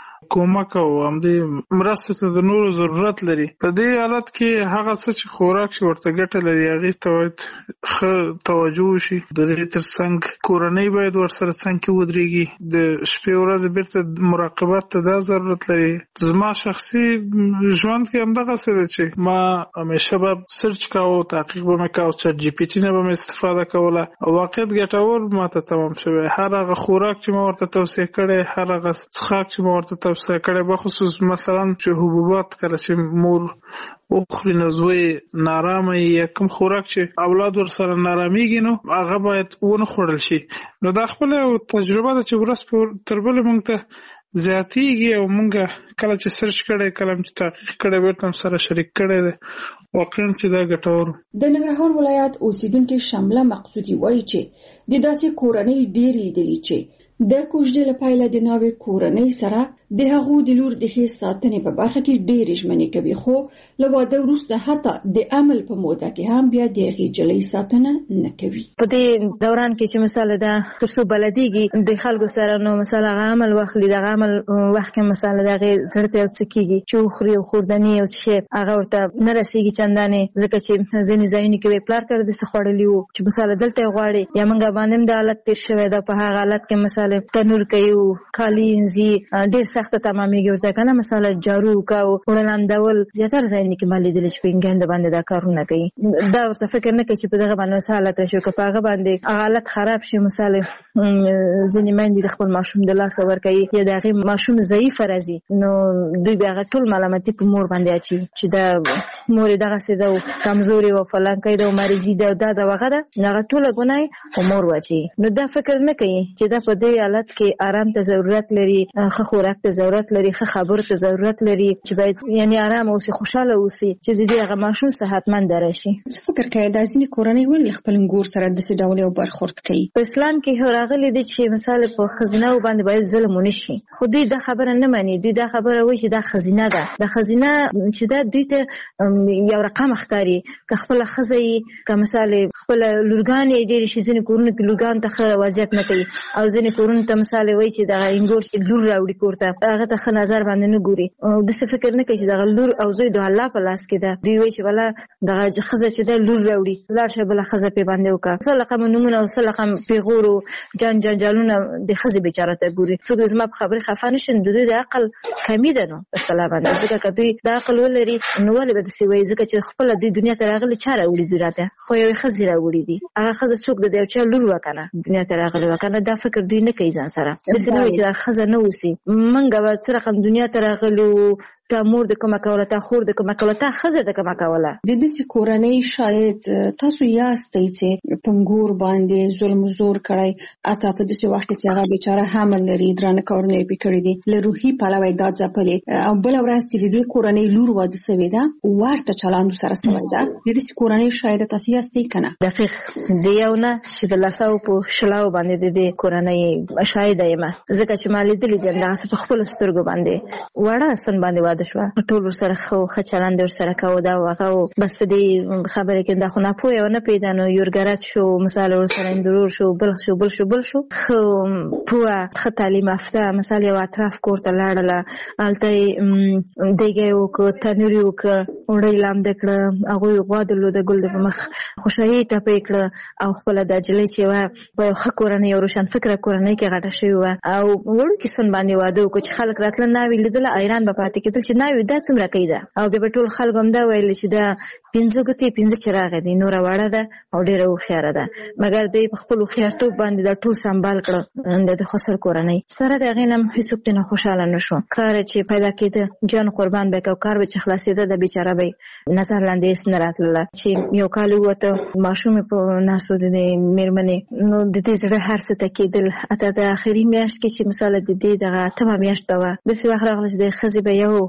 کومک او همدې مرستې ته د نورو ضرورت لري. په دې حالت کې هغه څه چې خوراک چې ورته ګټه لري هغې ته باید ښه توجه وشي. د دې تر څنګ کورنۍ باید ورسره څنګ کې ودرېږي. د شپې ورځې بیرته مراقبت ته دا ضرورت لري. زما شخصي ژوند کې همدغسې ده چې ما همیشه به سرچ کاوه، تحقیق به مې کاوه، چټ جي پي ټي نه به مې استفاده کوله او واقعیت ګټور ما ته تمام شوی. هر هغه خوراک چې ما ورته توصیه کړی، هر هغه څښاک چې ما ورته توصیه کړی، بخصوص مثلا چې حبوبات کله چې مور وخوري نو زوی نارامه یا کوم خوراک چې اولاد ورسره نارامیږي نو هغه باید ونه خوړل شي. نو دا خپله تجربه ده چې ورځ تر بلې موږ ته زیاتېږي او موږ کله چې سرچ کړی کله چې تحقیق کړی بیرته هم سره شریک کړی دی. واقعا چې دا ګټور. د ننګرهار ولایت اوسیدونکي شمله مقصودي وایي چې د داسې کورنۍ ډېرې لیدلي چې د کوژدې له پیله د ناوې کورنۍ سره د هغو د لور د ښې ساتنې په برخه کې ډېرې ژمنې کوي، خو له واده وروسته حتی د عمل په موده کې هم بیا د هغې جلۍ ساتنه نه کوي. په دې دوران کې چې مثلا دا تر څو بلدېږي د خلکو سره نو مثلا هغه عمل واخلي، دغه عمل وخت کې مثلا د هغې زړه ته یو څه کېږي چې وخوري او خوردني یو څه شی هغه ورته نه رسېږي چندانې، ځکه چې ځینې ځایونو کې به یې پلار کړی داسې خوړلي وو چې مثلا دلته یې غواړي یا موږ باندې هم دا حالت تېر شوی ده. په هغه حالت کې مثلا تنور کوي، کالي انځي، ډېر سخته تمامېږي ورته که نه، مثلا جارو کا او وړه لمدول زیاتره ځایونه کې ما لیدلي چې په انګنده باندې دا کارونه کوي. دا ورته فکر نه کوي چې په دغه باندې څه حالت راشي، که په هغه باندې هغه حالت خراب شي مثلا ځینې میندې د خپل ماشوم د لاسه ورکوي یا د هغې ماشوم ضعیفه راځي نو دوی بیا هغه ټول ملامتي په مور باندې اچوي چې دا مور یې دغسې ده او کمزورې وه فلانکی ده او مریضي ده او دا ده هغه ده، هغه ټوله ګناه یې په مور واچوي. نو دا فکر نه کوي چې دا په دې حالت کې آرام ته ضرورت لري، ښه خوراک ته ضرورت لري، ښه خبرو ته ضرورت لري، چې باید یعنې آرام اوسي، خوشحاله اوسي چې د دې هغه ماشوم صحتمند راشي. څه فکر کوي دا ځینې کورنۍ ولې خپل نګور سره داسې ډول یو برخورد کوي؟ په اسلام کې راغلي دي چې مثال په ښځینه‌و باندې باید ظلم ونه شي، خو دوی دا خبره نه مني. دوی دا خبره وایي چې دا ښځینه ده، دا ښځینه چې دا دوی ته یو رقم ښکاري. که خپله ښځه یې که مثال خپله لورګانې ډېرې شي، ځینې کورونو کې لورګانو ته ښه وضعیت نه کوي او ځینې کورونو ته مثال وایي چې دغه انګور چې لور راوړي کور ته هغه ته ښه نظر باندې نه ګوري، داسې فکر نه کوي چې دغه لور او زوی د الله په لاس کې ده. دوی وایي چې بله دغه ښځه چې ده لور راوړي لاړ شه بله ښځه پرې باندې وکړه. څه رقم نومونه او څه رقم پیغور او جان جنجالونه د ښځې بیچاره ته ګوري. څوک زما په خبرې خفه نه شي، د دوی د عقل کمي ده نو په اصطلاح باندې، ځکه که دوی د عقل ولري نو ولې به داسې وایي؟ ځکه چې خپله دوی دنیا ته راغلي چا راوړي دوی راته؟ خو یوې ښځې راوړي دي. هغه ښځه څوک ده؟ د یو چا لور وه که نه، دنیا ته راغلې وه که نه. دا فکر دوی نه کوي ځان سره، داسې نه وایي چې دا ښځه نه اوسي. موږ به څه رقم دنیا ته راغلي وو، تا مور د کومه کوله، تا خور د کومه کوله، تا ښځه د کومه کوله. د داسې کورنۍ شاید تاسو یاستئ چې په نګور باندې ظلم زور کړی، حتی په داسې وخت کې چې هغه بیچاره حمل لري، درانه کارونه یې پرې کړي دي، له روحي پلوه یې دا ځپلې، او بله ورځ چې د دې کورنۍ لور واده سوې ده ورته چلند سره سوی ده. د داسې کورنۍ شاید تاسو یاستئ که نه؟ دقیق د یو نه چې د لسو په شلاو باندې د دې کورنۍ شاهده یم، ځکه چې ما لیدلي دي همدغسې په خپلو سترګو باندې. وړه سن باندې واده شوه، ټول ورسره ښه چلند یې ورسره کوه، دا او هغه و، بس په دې خبرې کې دا خو ناپوهه ونه پوهېده نو یورګرت شو، مثال ورسره اندرور شو، بل شو بل شو بل شو ښه پوهه ښه تعلیم یافته مثال یو اطراف کور ته لاړله، هلته یې دیګی یې وکړه، تنور یې وکړه، اوړه یې لامده کړه، هغوی غوا درلوده ګل د په مخ، خوشحالي یې ټپه یې کړه او خپله دا نجلۍ چې وه په یو ښه کورنۍ یو روشنفکره کورنۍ کې غټه شوې وه او وړوکي سن باندې واده وکړو چې خلک راتله ناوې لیدله حیران به پاتې کېدل چې ناوې دا څومره کوي ده، او بیا به ټول خلکو هم دا ویل چې دا پنځه ګوتې پنځه چراغې دي، نوره وړه ده او ډېره هوښیاره ده، مګر دوی په خپل هوښیارتوب باندې دا ټول سنبال کړه د د خسر کورنۍ سره. د هغې نه هم هېڅوک ترې خوشحاله نه شو. کار چې پیدا کېده جان قربان به که کار به چې خلاصېده د بیچاره به نظر لاندې هېڅ نه راتلله چې یو کال ووته ماشوم یې په ناسو د دې مېرمنې نو د دې زړه هر څه ته کېدل. حتی د آخري میاشت کې چې مثاله د دې دغه اتمه میاشت به وه داسې وخت راغله چې د ښځې به یو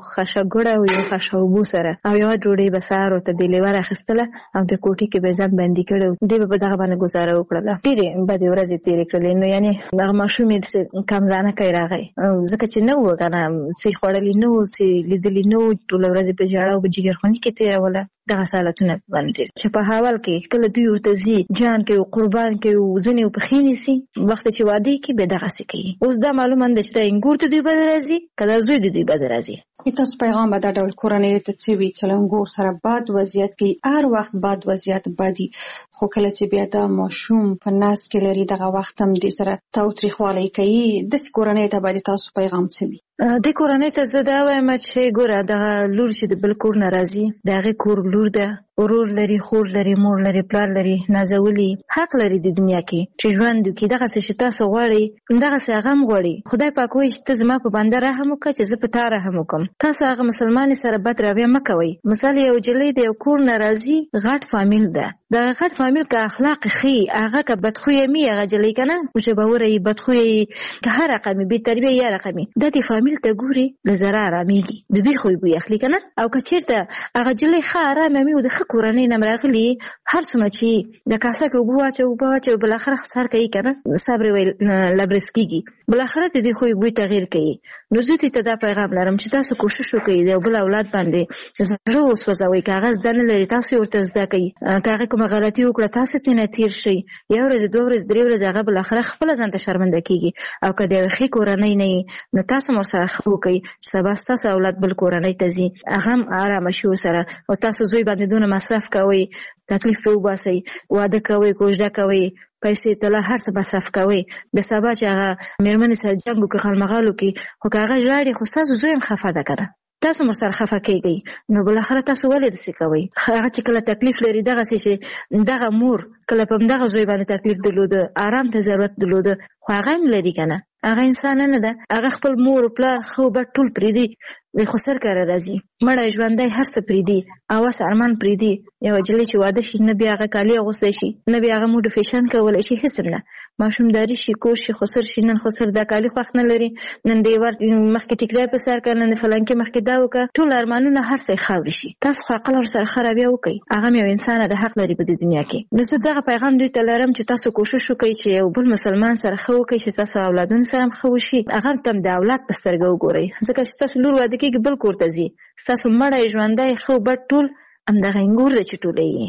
خشګوړه او یو خشوبو سره او یو ډوډۍ به سهار ورته د لیوه راخیستله او د کوټې کې به ځان بندي کړی و. دی به په دغه باندې ګزاره وکړله. ډېرې بدې ورځې تېرې کړلې. نو یعنې دغه ماشوم یې داسې کمزانکی راغی ځکه چې نه و که نه څه یې خوړلي نه و څه یې لیدلي نه و. ټوله ورځ یې په ژړا او په جګرخوني کې تېروله. دغه حالتونه باندې چې په حوال کې کله دوی ورته ځي جان کوي او قربان کوي او ځینې پښې نیسي وخت چې واده کوي بیا دغسې کوي. اوس دا معلومه ده چې دا انګور ته دوی بد راځي که دا زوی د دوی بد راځي. تاسو پیغام به دا ډول کورنۍ ته څه وي چې له انګور سره بد وضعیت کوي هر وخت بد وضعیت بدي خو کله چې بیا دا ماشوم په نس کې لري دغه وخت هم دې سره تاوتریخوالی کوي داسې کورنۍ ته باید تاسو پیغام څه وي؟ دې کورنۍ ته زه دا وایم چې ګوره دغه لور چې د بل کور نه راځي د هغې کور لور ده ورور لري خور لري مور لري پلار لري نازولي حق لري د دنیا کې چې ژوند وکړي. دغسې چې تاسو غواړئ دغسې هغه هم غواړي. خدای پاک وایي چې ته زما په بنده رحم وکړه چې زه په تا رحم وکړم. تاسو هغه مسلمانې سره بد رویه مه کوئ. مثال یو نجلۍ د یو کور نه راځي غټ فامیل ده. دغه غټ فامیل که اخلاق ښي هغه که بدخویه مي هغه نجلۍ که نه مجبوره یي بدخویه یي که هر رقمي بې تربیه یا رقمي دا د فامیل ته ګوري له زره ارامېږي د دوی خوی بوی اخلي که نه. او که چېرته هغه نجلۍ ښه ارامه وي او د ښه کورنۍ نه راغلي هر څومره چې د کاسه کې اوبه واچوي اوبه واچوي بالاخره سر کوي که نه صبر ویل لبرس کېږي بالاخره د دې خوی بوی تغیر کوي. نو زه دوی ته دا پیغام لرم چې تاسو کوشش وکړئ د یو بل اولاد باندې زړه وسوځوئ. که هغه زده نه لري تاسو یې ورته زده کوئ. که هغې کومه غلطي وکړه تاسو ترېنه تېر شئ. یو ورځ دوه ورځې درې ورځې هغه بالاخره خپله ځان ته شرمنده کېږي. او که د یوې ښې کورنۍ نه یي نو تاسو هم ورسره ښه وکړئ چې سبا ستاسو اولاد بل کورنۍ ته ځي هغه هم ارامه شي ورسره. او تاسو زوی باندې دونه مصرف کوئ تکلیف پرې وباسئ واده کوئ کوژده کوئ پیسې طلا هر څه مصرف کوئ. د سبا چې هغه مېرمنې سره جنګ وکړي خلمغال وکړي خو که هغه ژاړي خو ستاسو زوی هم خفه ده که نه تاسو مو سره خفه کېږئ. نو بالاخره تاسو ولې داسې کوئ؟ هغه چې کله تکلیف لري دغسې چې دغه مور کله په همدغه زوی باندې تکلیف درلوده آرام ته ضرورت درلوده خو هغه هم لري که نه هغه انسان نه ده. هغه خپل مور پلار ښه بد ټول پرېږدي خو سر کاره راځي مړی ژوندی هر څه پرېږدي اوس ارمان پرېږدي. یوه نجلۍ چې واده شي نه بیا هغه کالي اغوستی شي نه بیا هغه موډ فیشن کولی شي هېڅ هم نه. ماشومداري شي کور شي خو سر شي نن خو سر دا کالي خوښ نه لري نن د ور مخکې ټیکری په سر کړه نن د فلانکې مخکې دا وکړه ټول ارمانونه هر څه یې خاورې شي. تاسو خو عقل ورسره ښه رویه وکئ هغه هم یو انسان د حق لري په دې دنیا کې. نو زه دغه پیغام دوی ته لرم چې تاسو کوشش وکئ چې یو بل مسلمان سره ښه وکئ چې تاسو اولادونو سره هم ښه وشي. هغه ته هم د اولاد په سترګه وګورئ ځکه چې تاسو لور واده کېږي بل کور ته ځي ستاسو مړی ژوندی ښه بد ټول همدغه انګور ده چې ټولی یې.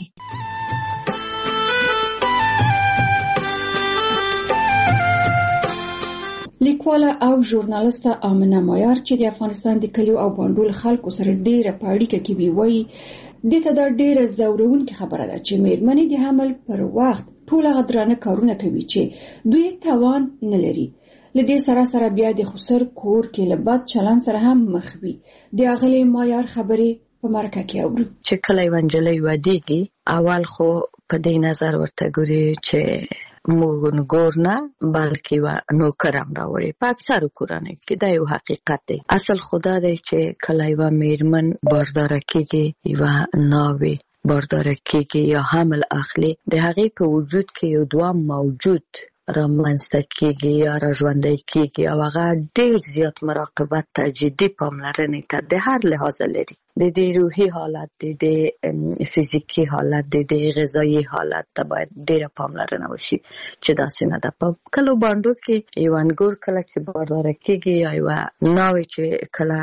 لیکواله او ژورنالسته آمنه مایار چې د افغانستان د کلیو او بانډول خلکو سره ډیره په اړیکه کې وي وایي دې ته دا ډیره ځورونکې خبره ده چې میرمنې د حمل پر وخت ټول هغه درانه کارونه کوي چې دوی توان نه لري. له دې سره سره بیا د خسر کور کې له بد چلند سره هم مخ وي. د اغلې مایار خبرې په مرکه کې اورو چې کله یوه نجلۍ وادېږي اول خو په دې نظر ورته ګوري چې موږ نګور نه بلکې یوه نوکر هم راوړي. په اکثرو کورنیو کې دا یو حقیقت دی. اصل خو دا دی چې کله یوه میرمن بارداره کېږي یوه ناوې بارداره کېږي یا حمل اخلي د هغې په وجود کې یو دوام موجود رامنځته کېږي یا را ژوندی کېږي او هغه ډېر زیات مراقبت ته جدي پاملرنې ته د هر لحاظه لري. د دې روحي حالت د دې فزیکي حالت د دې غذایي حالت ته باید ډېره پاملرنه وشي چې داسې نه ده. په کلو بانډو کې یو انګور کله چې بارداره کېږي یا یوه ناوې چې کله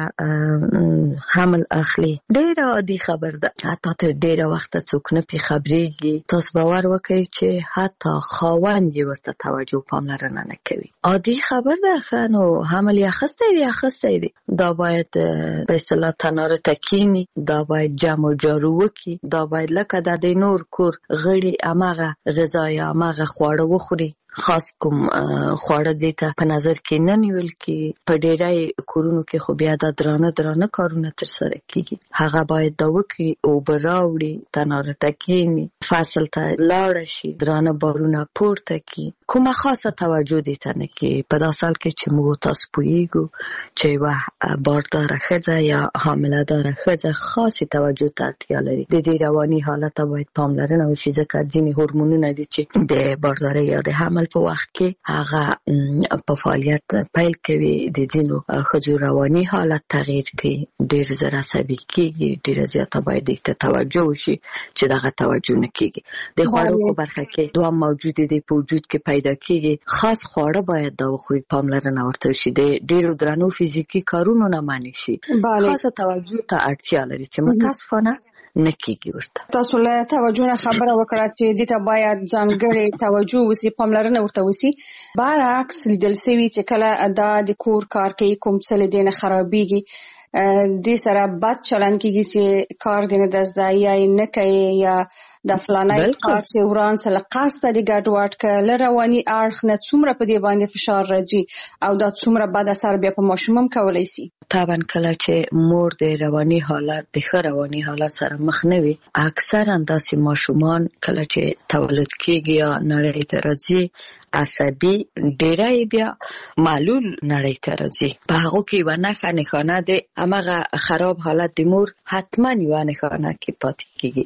حمل اخلي ډېره عادي خبر ده. حتی تر ډېره وخته څوک نه پرې خبرېږي. تاسو باور وکړئ چې حتی خاوند یې ورته توجه پاملرنه نه کوي. عادي خبر ده ښه نو حمل یې اخیستی دی اخیستی دی دا باید په اصطلاح تناره تکي دا باید جمع و جارو وکړي دا باید لکه د دې نور کور غړي هماغه غذا یا هماغه خواړه وخوري. خاص کوم خواړه دې ته په نظر کې نه نیول کېږي. په ډېری کورونو کې خو بیا دا درانه درانه کارونه ترسره کېږي. هغه باید دا وکړي اوبه راوړي تناره ته کښېني فصل ته لاړه شي درانه بارونه پورته کړي. کومه خاصه توجه دې ته نه کېږي. په داسې حال کې چې موږ تاسو پوهېږو چې یوه بارداره ښځه یا حامله داره ښځه خاصې توجه ته اړتیا لري. د دې رواني حالت ته باید پاملرنه وشي ځکه ځینې هورمونونه دي چې د باردارۍ یا د حمل حمل په وخت کې هغه په فعالیت پیل کوي، د ځینو ښځو رواني حالت تغییر کوي، ډېر زر عصبي کېږي، ډېره زیاته باید دې ته توجه وشي چې دغه توجه نه کېږي. د خوړو په برخه کې دوه موجود دي په وجود کې پیدا کېږي، خاص خواړه باید دا وخوري، پاملرنه ورته وشي، د ډېرو درنو فزیکي کارونو نه منع شي، خاصه توجه ته اړتیا لري چې متاسفانه نه کېږي ورته. تاسو له توجه نه خبره وکړه چې دې ته باید ځانګړې توجه وشي، پاملرنه ورته وشي. برعکس لیدل شوي چې کله دا د کور کار کوي کوم څه له دې نه خرابېږي، دې سره بد چلن کېږي چې کار دې نه د زده یا یې نه کوي، یا د فلانی کار چې وران سره قصده د ګډوډ که له رواني اړخ نه څومره په دې باندې فشار راځي او دا څومره بد اثر بیا په ماشوم هم کولی شي. طبعا کله چې مور د رواني حالت د ښه رواني حالت سره مخ نه وي، اکثرا داسې ماشومان کله چې تولد کېږي یا نړۍ ته راځي عصبي، ډېری بیا معلول نړۍ ته راځي. په هغو کې یوه نښه نښانه د همغه خراب حالت د مور حتما یوه نښانه کې پاتې کېږي.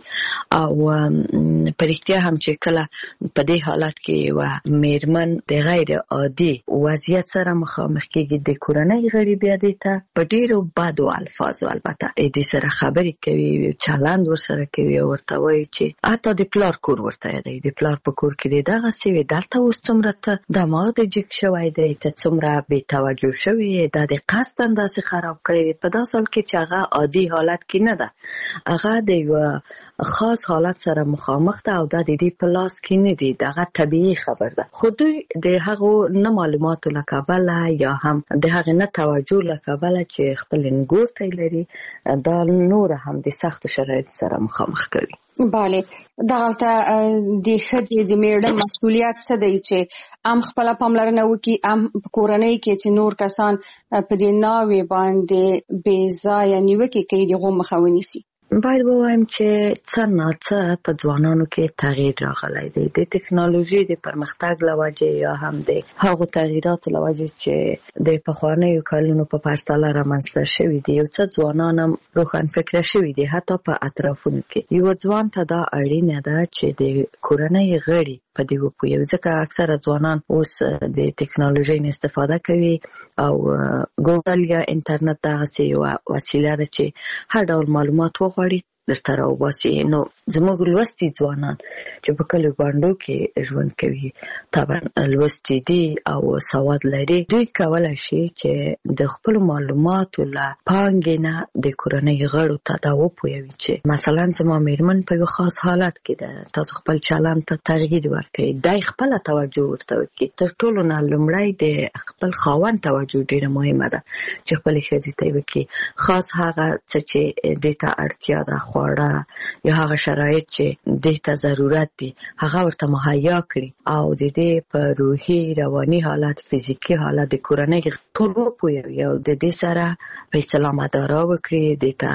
او په رښتیا هم چې کله په دې حالت کې یوه مېرمن د غیر عادي وضعیت سره مخامخ کېږي، د کورنۍ غړي بیا دې ته په ډېرو بدو الفاظو البته دې سره خبرې کوي، چلند ورسره کوي او ورته وایي چې حتی د پلار کور ورته یادوي، د پلار په کور کې دې دغسې وي، دلته اوس څومره ته دماغ دې جګ شوی دی، ته څومره بې توجه شوې یې، دا دې قصداً داسې خراب کړی دی. په داسې حال کې چې هغه عادي حالت کې نه ده، هغه د یوه خاص حالت سره مخامخ ده او دا د دې په لاس کې نه دی، دغه طبیعي خبر ده. خو دوی د هغو نه معلوماتو له کبله یا هم د هغې نه توجه له کبله چې خپل نګورتی لري، دا نور هم د سختو شرایطو سره مخامخ کوي. بله، دغلته د ښځې د میړه مسؤلیت څه دی چې ام خپله پاملرنه وکړي، ام په کورنۍ کې چې نور کسان په دې ناوې باندې بې ځایه نیوکې کوي د هغو مخه ونیسي؟ باید ووایم چې څه ناڅه په ځوانانو کې تغییر راغلی دی، د ټکنالوژي د پرمختګ له وجې یا هم د هغو تغییراتو له وجې چې د پخوانیو کلونو په پرتله رامنځته شوي دي. یو څه ځوانان هم روښانفکره شوي دي حتی په اطرافونو کې. یو ځوان ته دا اړینه ده چې د کورنۍ غړي په دې وپوهوي، ځکه اکثره ځوانان اوس د ټکنالوژۍ نه استفاده کوي او ګوګل یا انټرنټ دغسې یوه وسیله ده چې هر ډول معلومات وغواړي درته راوباسي. نو زموږ لوستي ځوانان چې په کلیو بانډو کې ژوند کوي طبعا لوستي دي او سواد لري، دوی کولی شي چې د خپلو معلوماتو له پانګې نه د کورنۍ غړو ته دا وپوهوي چې مثلا زما مېرمن په یو خاص حالت کې ده، تاسو خپل چلند ته تغییر ورکړئ، دی خپله توجه ورته وکړي. تر ټولو نه لومړی د خپل خاوند توجه ډېره مهمه ده چې خپلې ښځې ته یې وکړي، خاص هغه څه چې دې ته اړتیا ده، خواړه یا هغه شرایط چې دې ته ضرورت دي هغه ورته مهیا کړي او د دې په روحي رواني حالت فزیکي حالت د کورنۍ ټول وپوهوي او د دې سره په اصطلاح مدارا وکړي، دې ته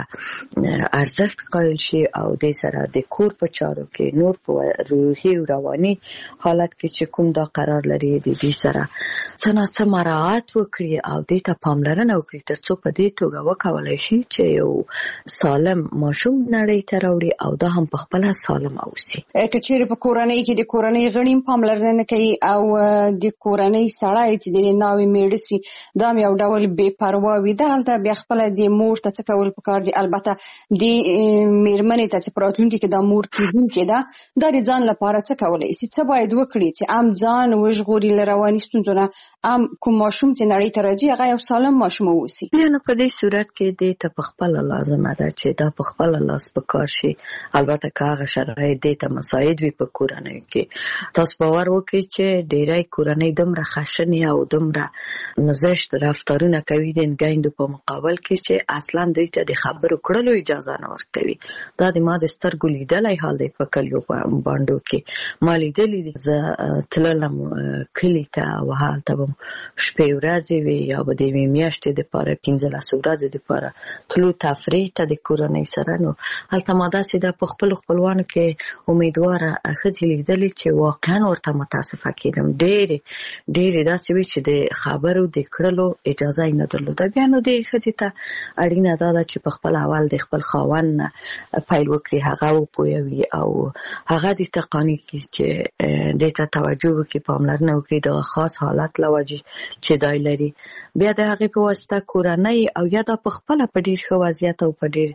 ارزښت قایل شي او دې سره د کور په چارو کې نور په روحي او رواني حالت کې چې کوم دا قرار لري د دې سره څه ناڅه مراعات وکړي او دې ته پاملرنه وکړي تر څو په دې توګه وکولی شي چې یو سالم ماشوم نړۍ ته راوړي او دا هم په خپله سالم اوسي. که چیرې په کورنۍ کې د کورنۍ غړي پاملرنه نه کوي او د کورنۍ سړی چې د ناوې میړه سي دا یو ډول بې پروا وي، دلته بیا خپله د مور ته څه کول پکار دي؟ البته د مېرمنې ته چې په راتلونکي کې دا مور کېدونکې ده، دا د ځان لپاره څه کولی شي؟ څه باید وکړي چې ام ځان وژغوري له رواني ستونزو نه، ام کوم ماشوم چې نړۍ ته راځي هغه یو سالم ماشوم واوسي؟ بیا نو په دې صورت کې دې ته په خپله لازمه ده چې دا په خپله لاس په کار شي. البته که هغه شرایط دې ته مساعد وي په کورنۍ کې. تاسو باور وکړئ چې ډېری کورنۍ دومره خشنې او دومره زشت رفتارونه کوي د ګایندو په مقابل کې چې اصلا دوی ته د خبرو کړلو اجازه نه ورکوي. دا د ما د سترګو لیدلی حال دی په کلیو بانډو کې. ما لیدلي دي، زه تللم کلي ته او هلته به شپې ورځې وي یا به د یوې میاشتې دپاره پنځلس ورځې دپاره تلو تفریح ته د کورنۍ سره. نو هلته ما داسې د په خپل خپلوانو کې امیدواره ښځې لیدلې چې واقعا ورته متاسفه کېدم. ډېرې ډېرې داسې وي چې د خبرو د کړلو اجازه یې نه درلوده. بیا نو دې ښځې ته اړینه دا ده چې په خپل اول د خپل خاوند نه پیل وکړي، هغه وپوهوي او هغه دې ته قانع کړي چې دې ته توجه وکړي، پاملرنه وکړي د خاص حالت له وجې چې دی لري. بیا د هغې په واسطه کورنۍ او یا دا په خپله په ډېر ښه وضعیت او په ډېر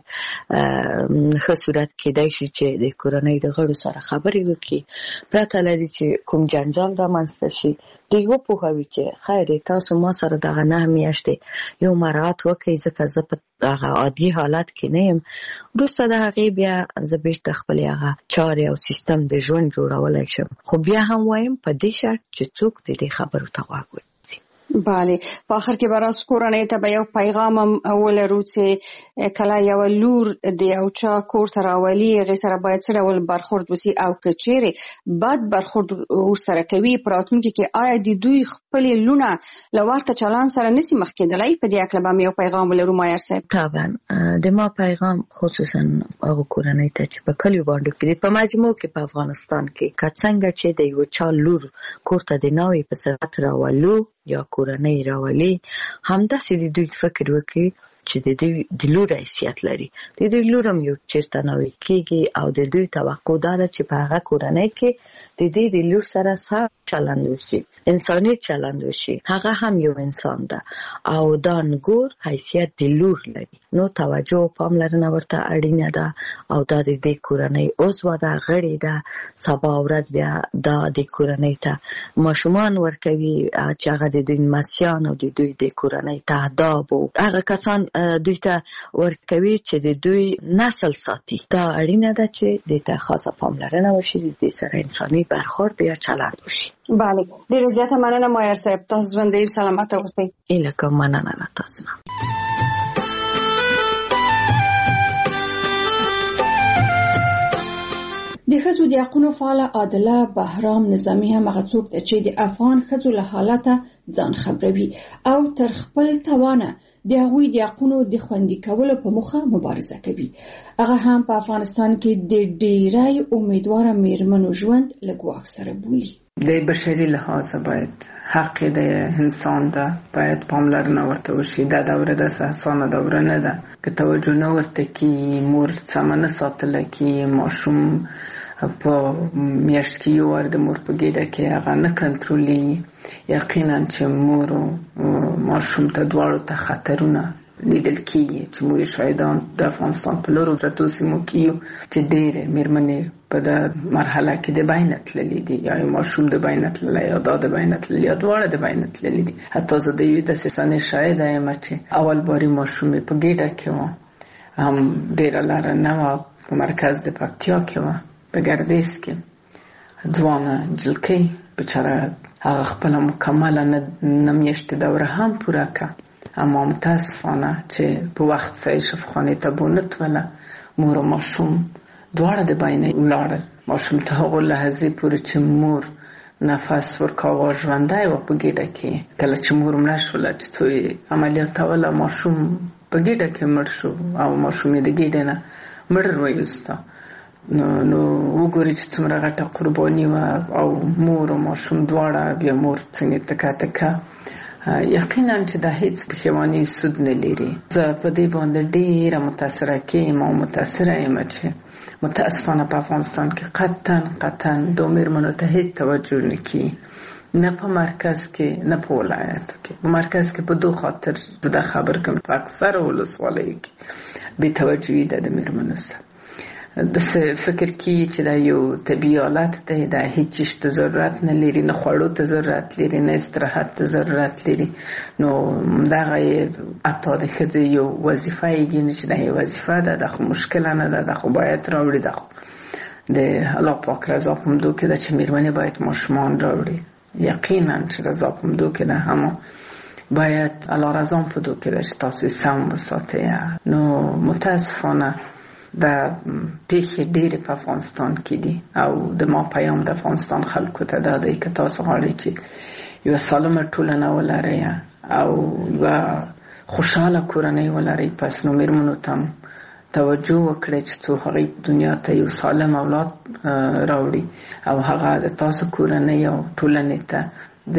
ښه صورت کېدای شي چې د کورنۍ د غړو سره خبرې وکړي، پرته لري چې کوم جنجال رامنځته شي. دوی وپوهوي چې خیر تاسو ما سره دغه نهه میاشتې یو مراعات وکړئ، ځکه زه په هغه عادي حالت کې نه یم. وروسته د هغې بیا زه بېرته خپلې هغه چارې او سیستم د ژوند جوړولی شم. خو بیا هم وایم په دې شرط چې څوک د دې خبرو ته غوږ ونیسي. بله، په آخر کې به راز کورنۍ ته به یو پیغام هم ولرو چې کله یو لور د یو چا کور ته راولي، هغې سره باید څه ډول برخورد وسي، او که چیرې بد برخورد ورسره کوي په راتلونکي کې آیا د دوی خپلې لونه له ورته چلند سره نسي مخ کېدلی؟ په دې هکله به هم یو پیغام ولرو مایر صاحب. طبعا د ما پیغام خصوصا هغو کورنۍ ته چې په کلیو باندې کې په مجموع کې په افغانستان کې که څنګه چې د یو چا لور کور ته د ناوې په صورت راولو یا کورنۍ راولي، همداسې د دوی فکر وکړي چې د دوی د لور حیثیت لري، د دوی لور هم یو چېرته ناوې کېږي او د دوی توقع دا ده چې په هغه کورنۍ کې د دې د لور سره سم چلند وشي، انساني چلند وشي. هغه هم یو انسان ده او دا نګور حیثیت د لور لري، نو توجه او پاملرنه ورته اړینه ده او دا د دې کورنۍ عضو ده، غړې ده. سبا ورځ بیا دا د کورنۍ ته ماشومان ورکوي چې هغه د دوی لمسیان او د دوی د کورنۍ تهداب او هغه کسان دوی ته ورکوي چې د دوی نسل ساتي. دا اړینه ده چې د ته خاصه پاملرنه وشي، د دې سره انساني برخورد یا چلند وشي. بله، ډېره زیاته مننه مایر صاحب، تاسو ژوندی سلامت اوسئ. ایله کوم مننه له تاسو نه. د ښځو د حقونو فعاله عادله بهرام نظامي هم هغه څوک ده چې د افغان ښځو له حالته ځان خبروي او تر خپل توانه د هغوی د حقونو د خوندي کولو په موخه مبارزه کوي. هغه هم په افغانستان کې د ډېری امیدواره میرمنو ژوند له ګواښ سره بولي. د بشري لحاظ باید حق د انسان ده، باید پاملرنه ورته وشي. دا دوره داسې اسانه دوره نه ده که توجه نه ورته کړي، مور سمه نه ساتله کړي، ماشوم په میاشت کې یو وار د مور په ګېډه کې هغه نه کنټرولېږي. یقینا چې مور او ماشوم ته دواړو ته خطرونه لیدل کېږي چې موږ شاهدان د افغانستان په لرو پرتو سیمو کې یو چې ډېرې مېرمنې په دا مرحله کې د بینه تللي دي، یا ماشوم د بینه تللی یا دا د بینه تللي یا دواړه د بینه تللي دي. حتی زه د یوې داسې صحنې شاهده یم چې اول باري ماشوم یې په ګېډه کې وه، هم ډېره لاره نه وه، په مرکز د پکتیا کې وه، په ګردیز کې. ځوانه جلکۍ بچاره هغه خپله مکمله نه میاشتې دوره هم پوره کړه، اما متاسفانه چې په وخت صحیح شفاخانې ته بونتوله، مور او ماشوم دواړه د بینه ولاړل. ماشوم ته هغو لحظې پورې چې مور نفس ورکاوه ژوندی وه په ګېډه کې. کله چې مور مړه شوله چې څو یې عملیاتوله، ماشوم په ګېډه کې مړ شو او ماشوم یې د ګېډې نه مړ وایسته. نو نو وګورئ چې څومره غټه قرباني وه او مور او ماشوم دواړه. بیا مور څنګه تکه تکه. یقینا چې دا هیڅ پښیماني سود نه لري. زه په دې باندې ډېره متاثره کېږم او متاثره یم چې متاسفانه په افغانستان کې قطعا قطعا د مېرمنو ته هیڅ توجه نه کېږي، نه په مرکز کې نه په ولایاتو کې. په مرکز کې په دو خاطر زه دا خبر کوم، په اکثره ولسوالیو کې بې توجهي ده د مېرمنو سره. داسې فکر کېږي چې دا یو طبیعي حالت دی، دا هیڅ چیز ته ضرورت نه لري، نه خوړو ته ضرورت لري، نه استراحت ته ضرورت لري. نو دغه یې حتی د ښځې یو وظیفه یې ګڼي چې دا یې وظیفه ده، دا خو مشکله نه ده، دا خو باید راوړي. دا خو د الله پاک رضا په مدو کې ده چې مېرمنې باید ماشومان راوړي. یقینا چې رضا په مدو کې ده، اما باید الله رضا په مدو کې ده چې تاسو سم وساتئ. نو متاسفانه دا پیښې ډېرې په افغانستان کې دي او د ما پیام د افغانستان خلکو ته دا دی که تاسو غواړئ چې یوه سالمه ټولنه ولرئ او یوه خوشحاله کورنۍ ولرئ، پس نو مېرمنو ته هم توجه وکړي چې څو هغه دنیا ته یو سالم اولاد راوړي او هغه تاسو کورنۍ او ټولنې ته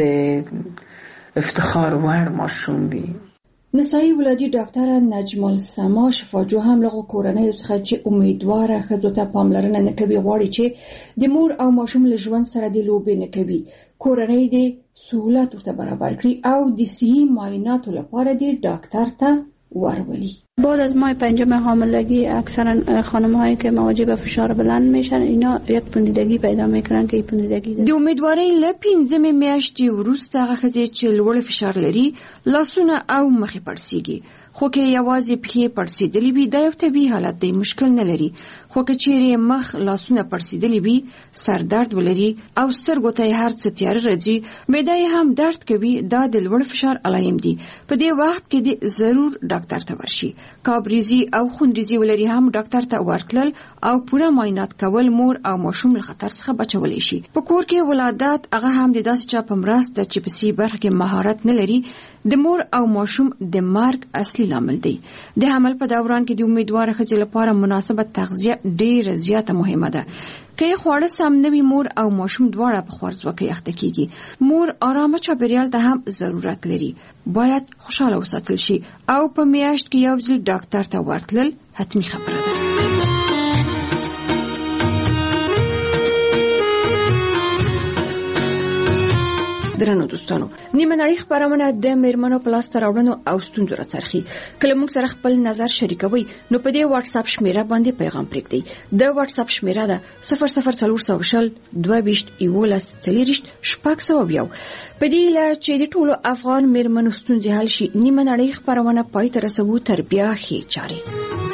د افتخار وړ ماشوم وي. نسایي ولادي ډاکټره نجم السما شفاجو هم له کورنۍ څخه چې امیدواره ښځو ته پاملرنه نه کوي غواړي چې د مور او ماشوم له ژوند سره د لوبې نه کوي. کورنۍ د سہولت ورته برابر کړي او د صحي معایناتو لپاره د ډاکټر ته ورولي. بعد از ماه پنجم حاملگی اکثرا خانم هایی که مواجه به فشار بلند میشن اینا یک پوندیدگی پیدا میکنن که این پوندیدگی د امیدوارۍ له پنځمې میاشتې وروسته هغه ښځې چې لوړ فشار لري لاسونه او مخې پړسیږي، خو که یوازې پښې پړسېدلې وي دا یو طبیعي حالت دی، مشکل نه لري. خو که چیرې مخ لاسونه پړسېدلې وي، سر درد ولري او سترګو ته هر څه تیاره راځي، معده هم درد کوي، دا د لوړ فشار علایم دي. په دې وخت کې د ضرور ډاکټر ته ورشي. کابریزي او خونریزي ولري هم ډاکټر ته ورتلل او پوره معاینات کول مور او ماشوم له خطر څخه بچولی شي. په کور کې ولادت هغه هم د داسې چا په مرسته چې په سي برخه کې مهارت نه لري د مور او ماشوم د مرګ اصلي لامل دی. د حمل په دوران کې د امیدواره ښځې لپاره مناسبه تغذیه ډېره زیاته مهمه ده. که خواړه سم نه وي مور او ماشوم دواړه په خوارځواکۍ اخته کیږي. مور آرامه چاپیریال ته هم ضرورت لري، باید خوشاله وساتل شي او په میاشت کې یو ځل ډاکټر ته ورتلل حتمی خبره ده. درنو دوستانو، نیمه نړۍ خبرونه د میرمنو په لاسته راوړنو او ستونزو راڅرخي. کله موږ سره خپل نظر شریکوي نو په دې واتس اپ شمیره باندې پیغام پرېږدئ. د واتس اپ شمیره ده صفر صفر څلور سوه شل دوه ویشت یولس څلېرویشت شپږ سوه یو. په دې هیله چې د ټولو افغان میرمنو ستونزې حل شي، نیمه نړۍ خبرونه پای ته رسوو تر بیا ښې چارې.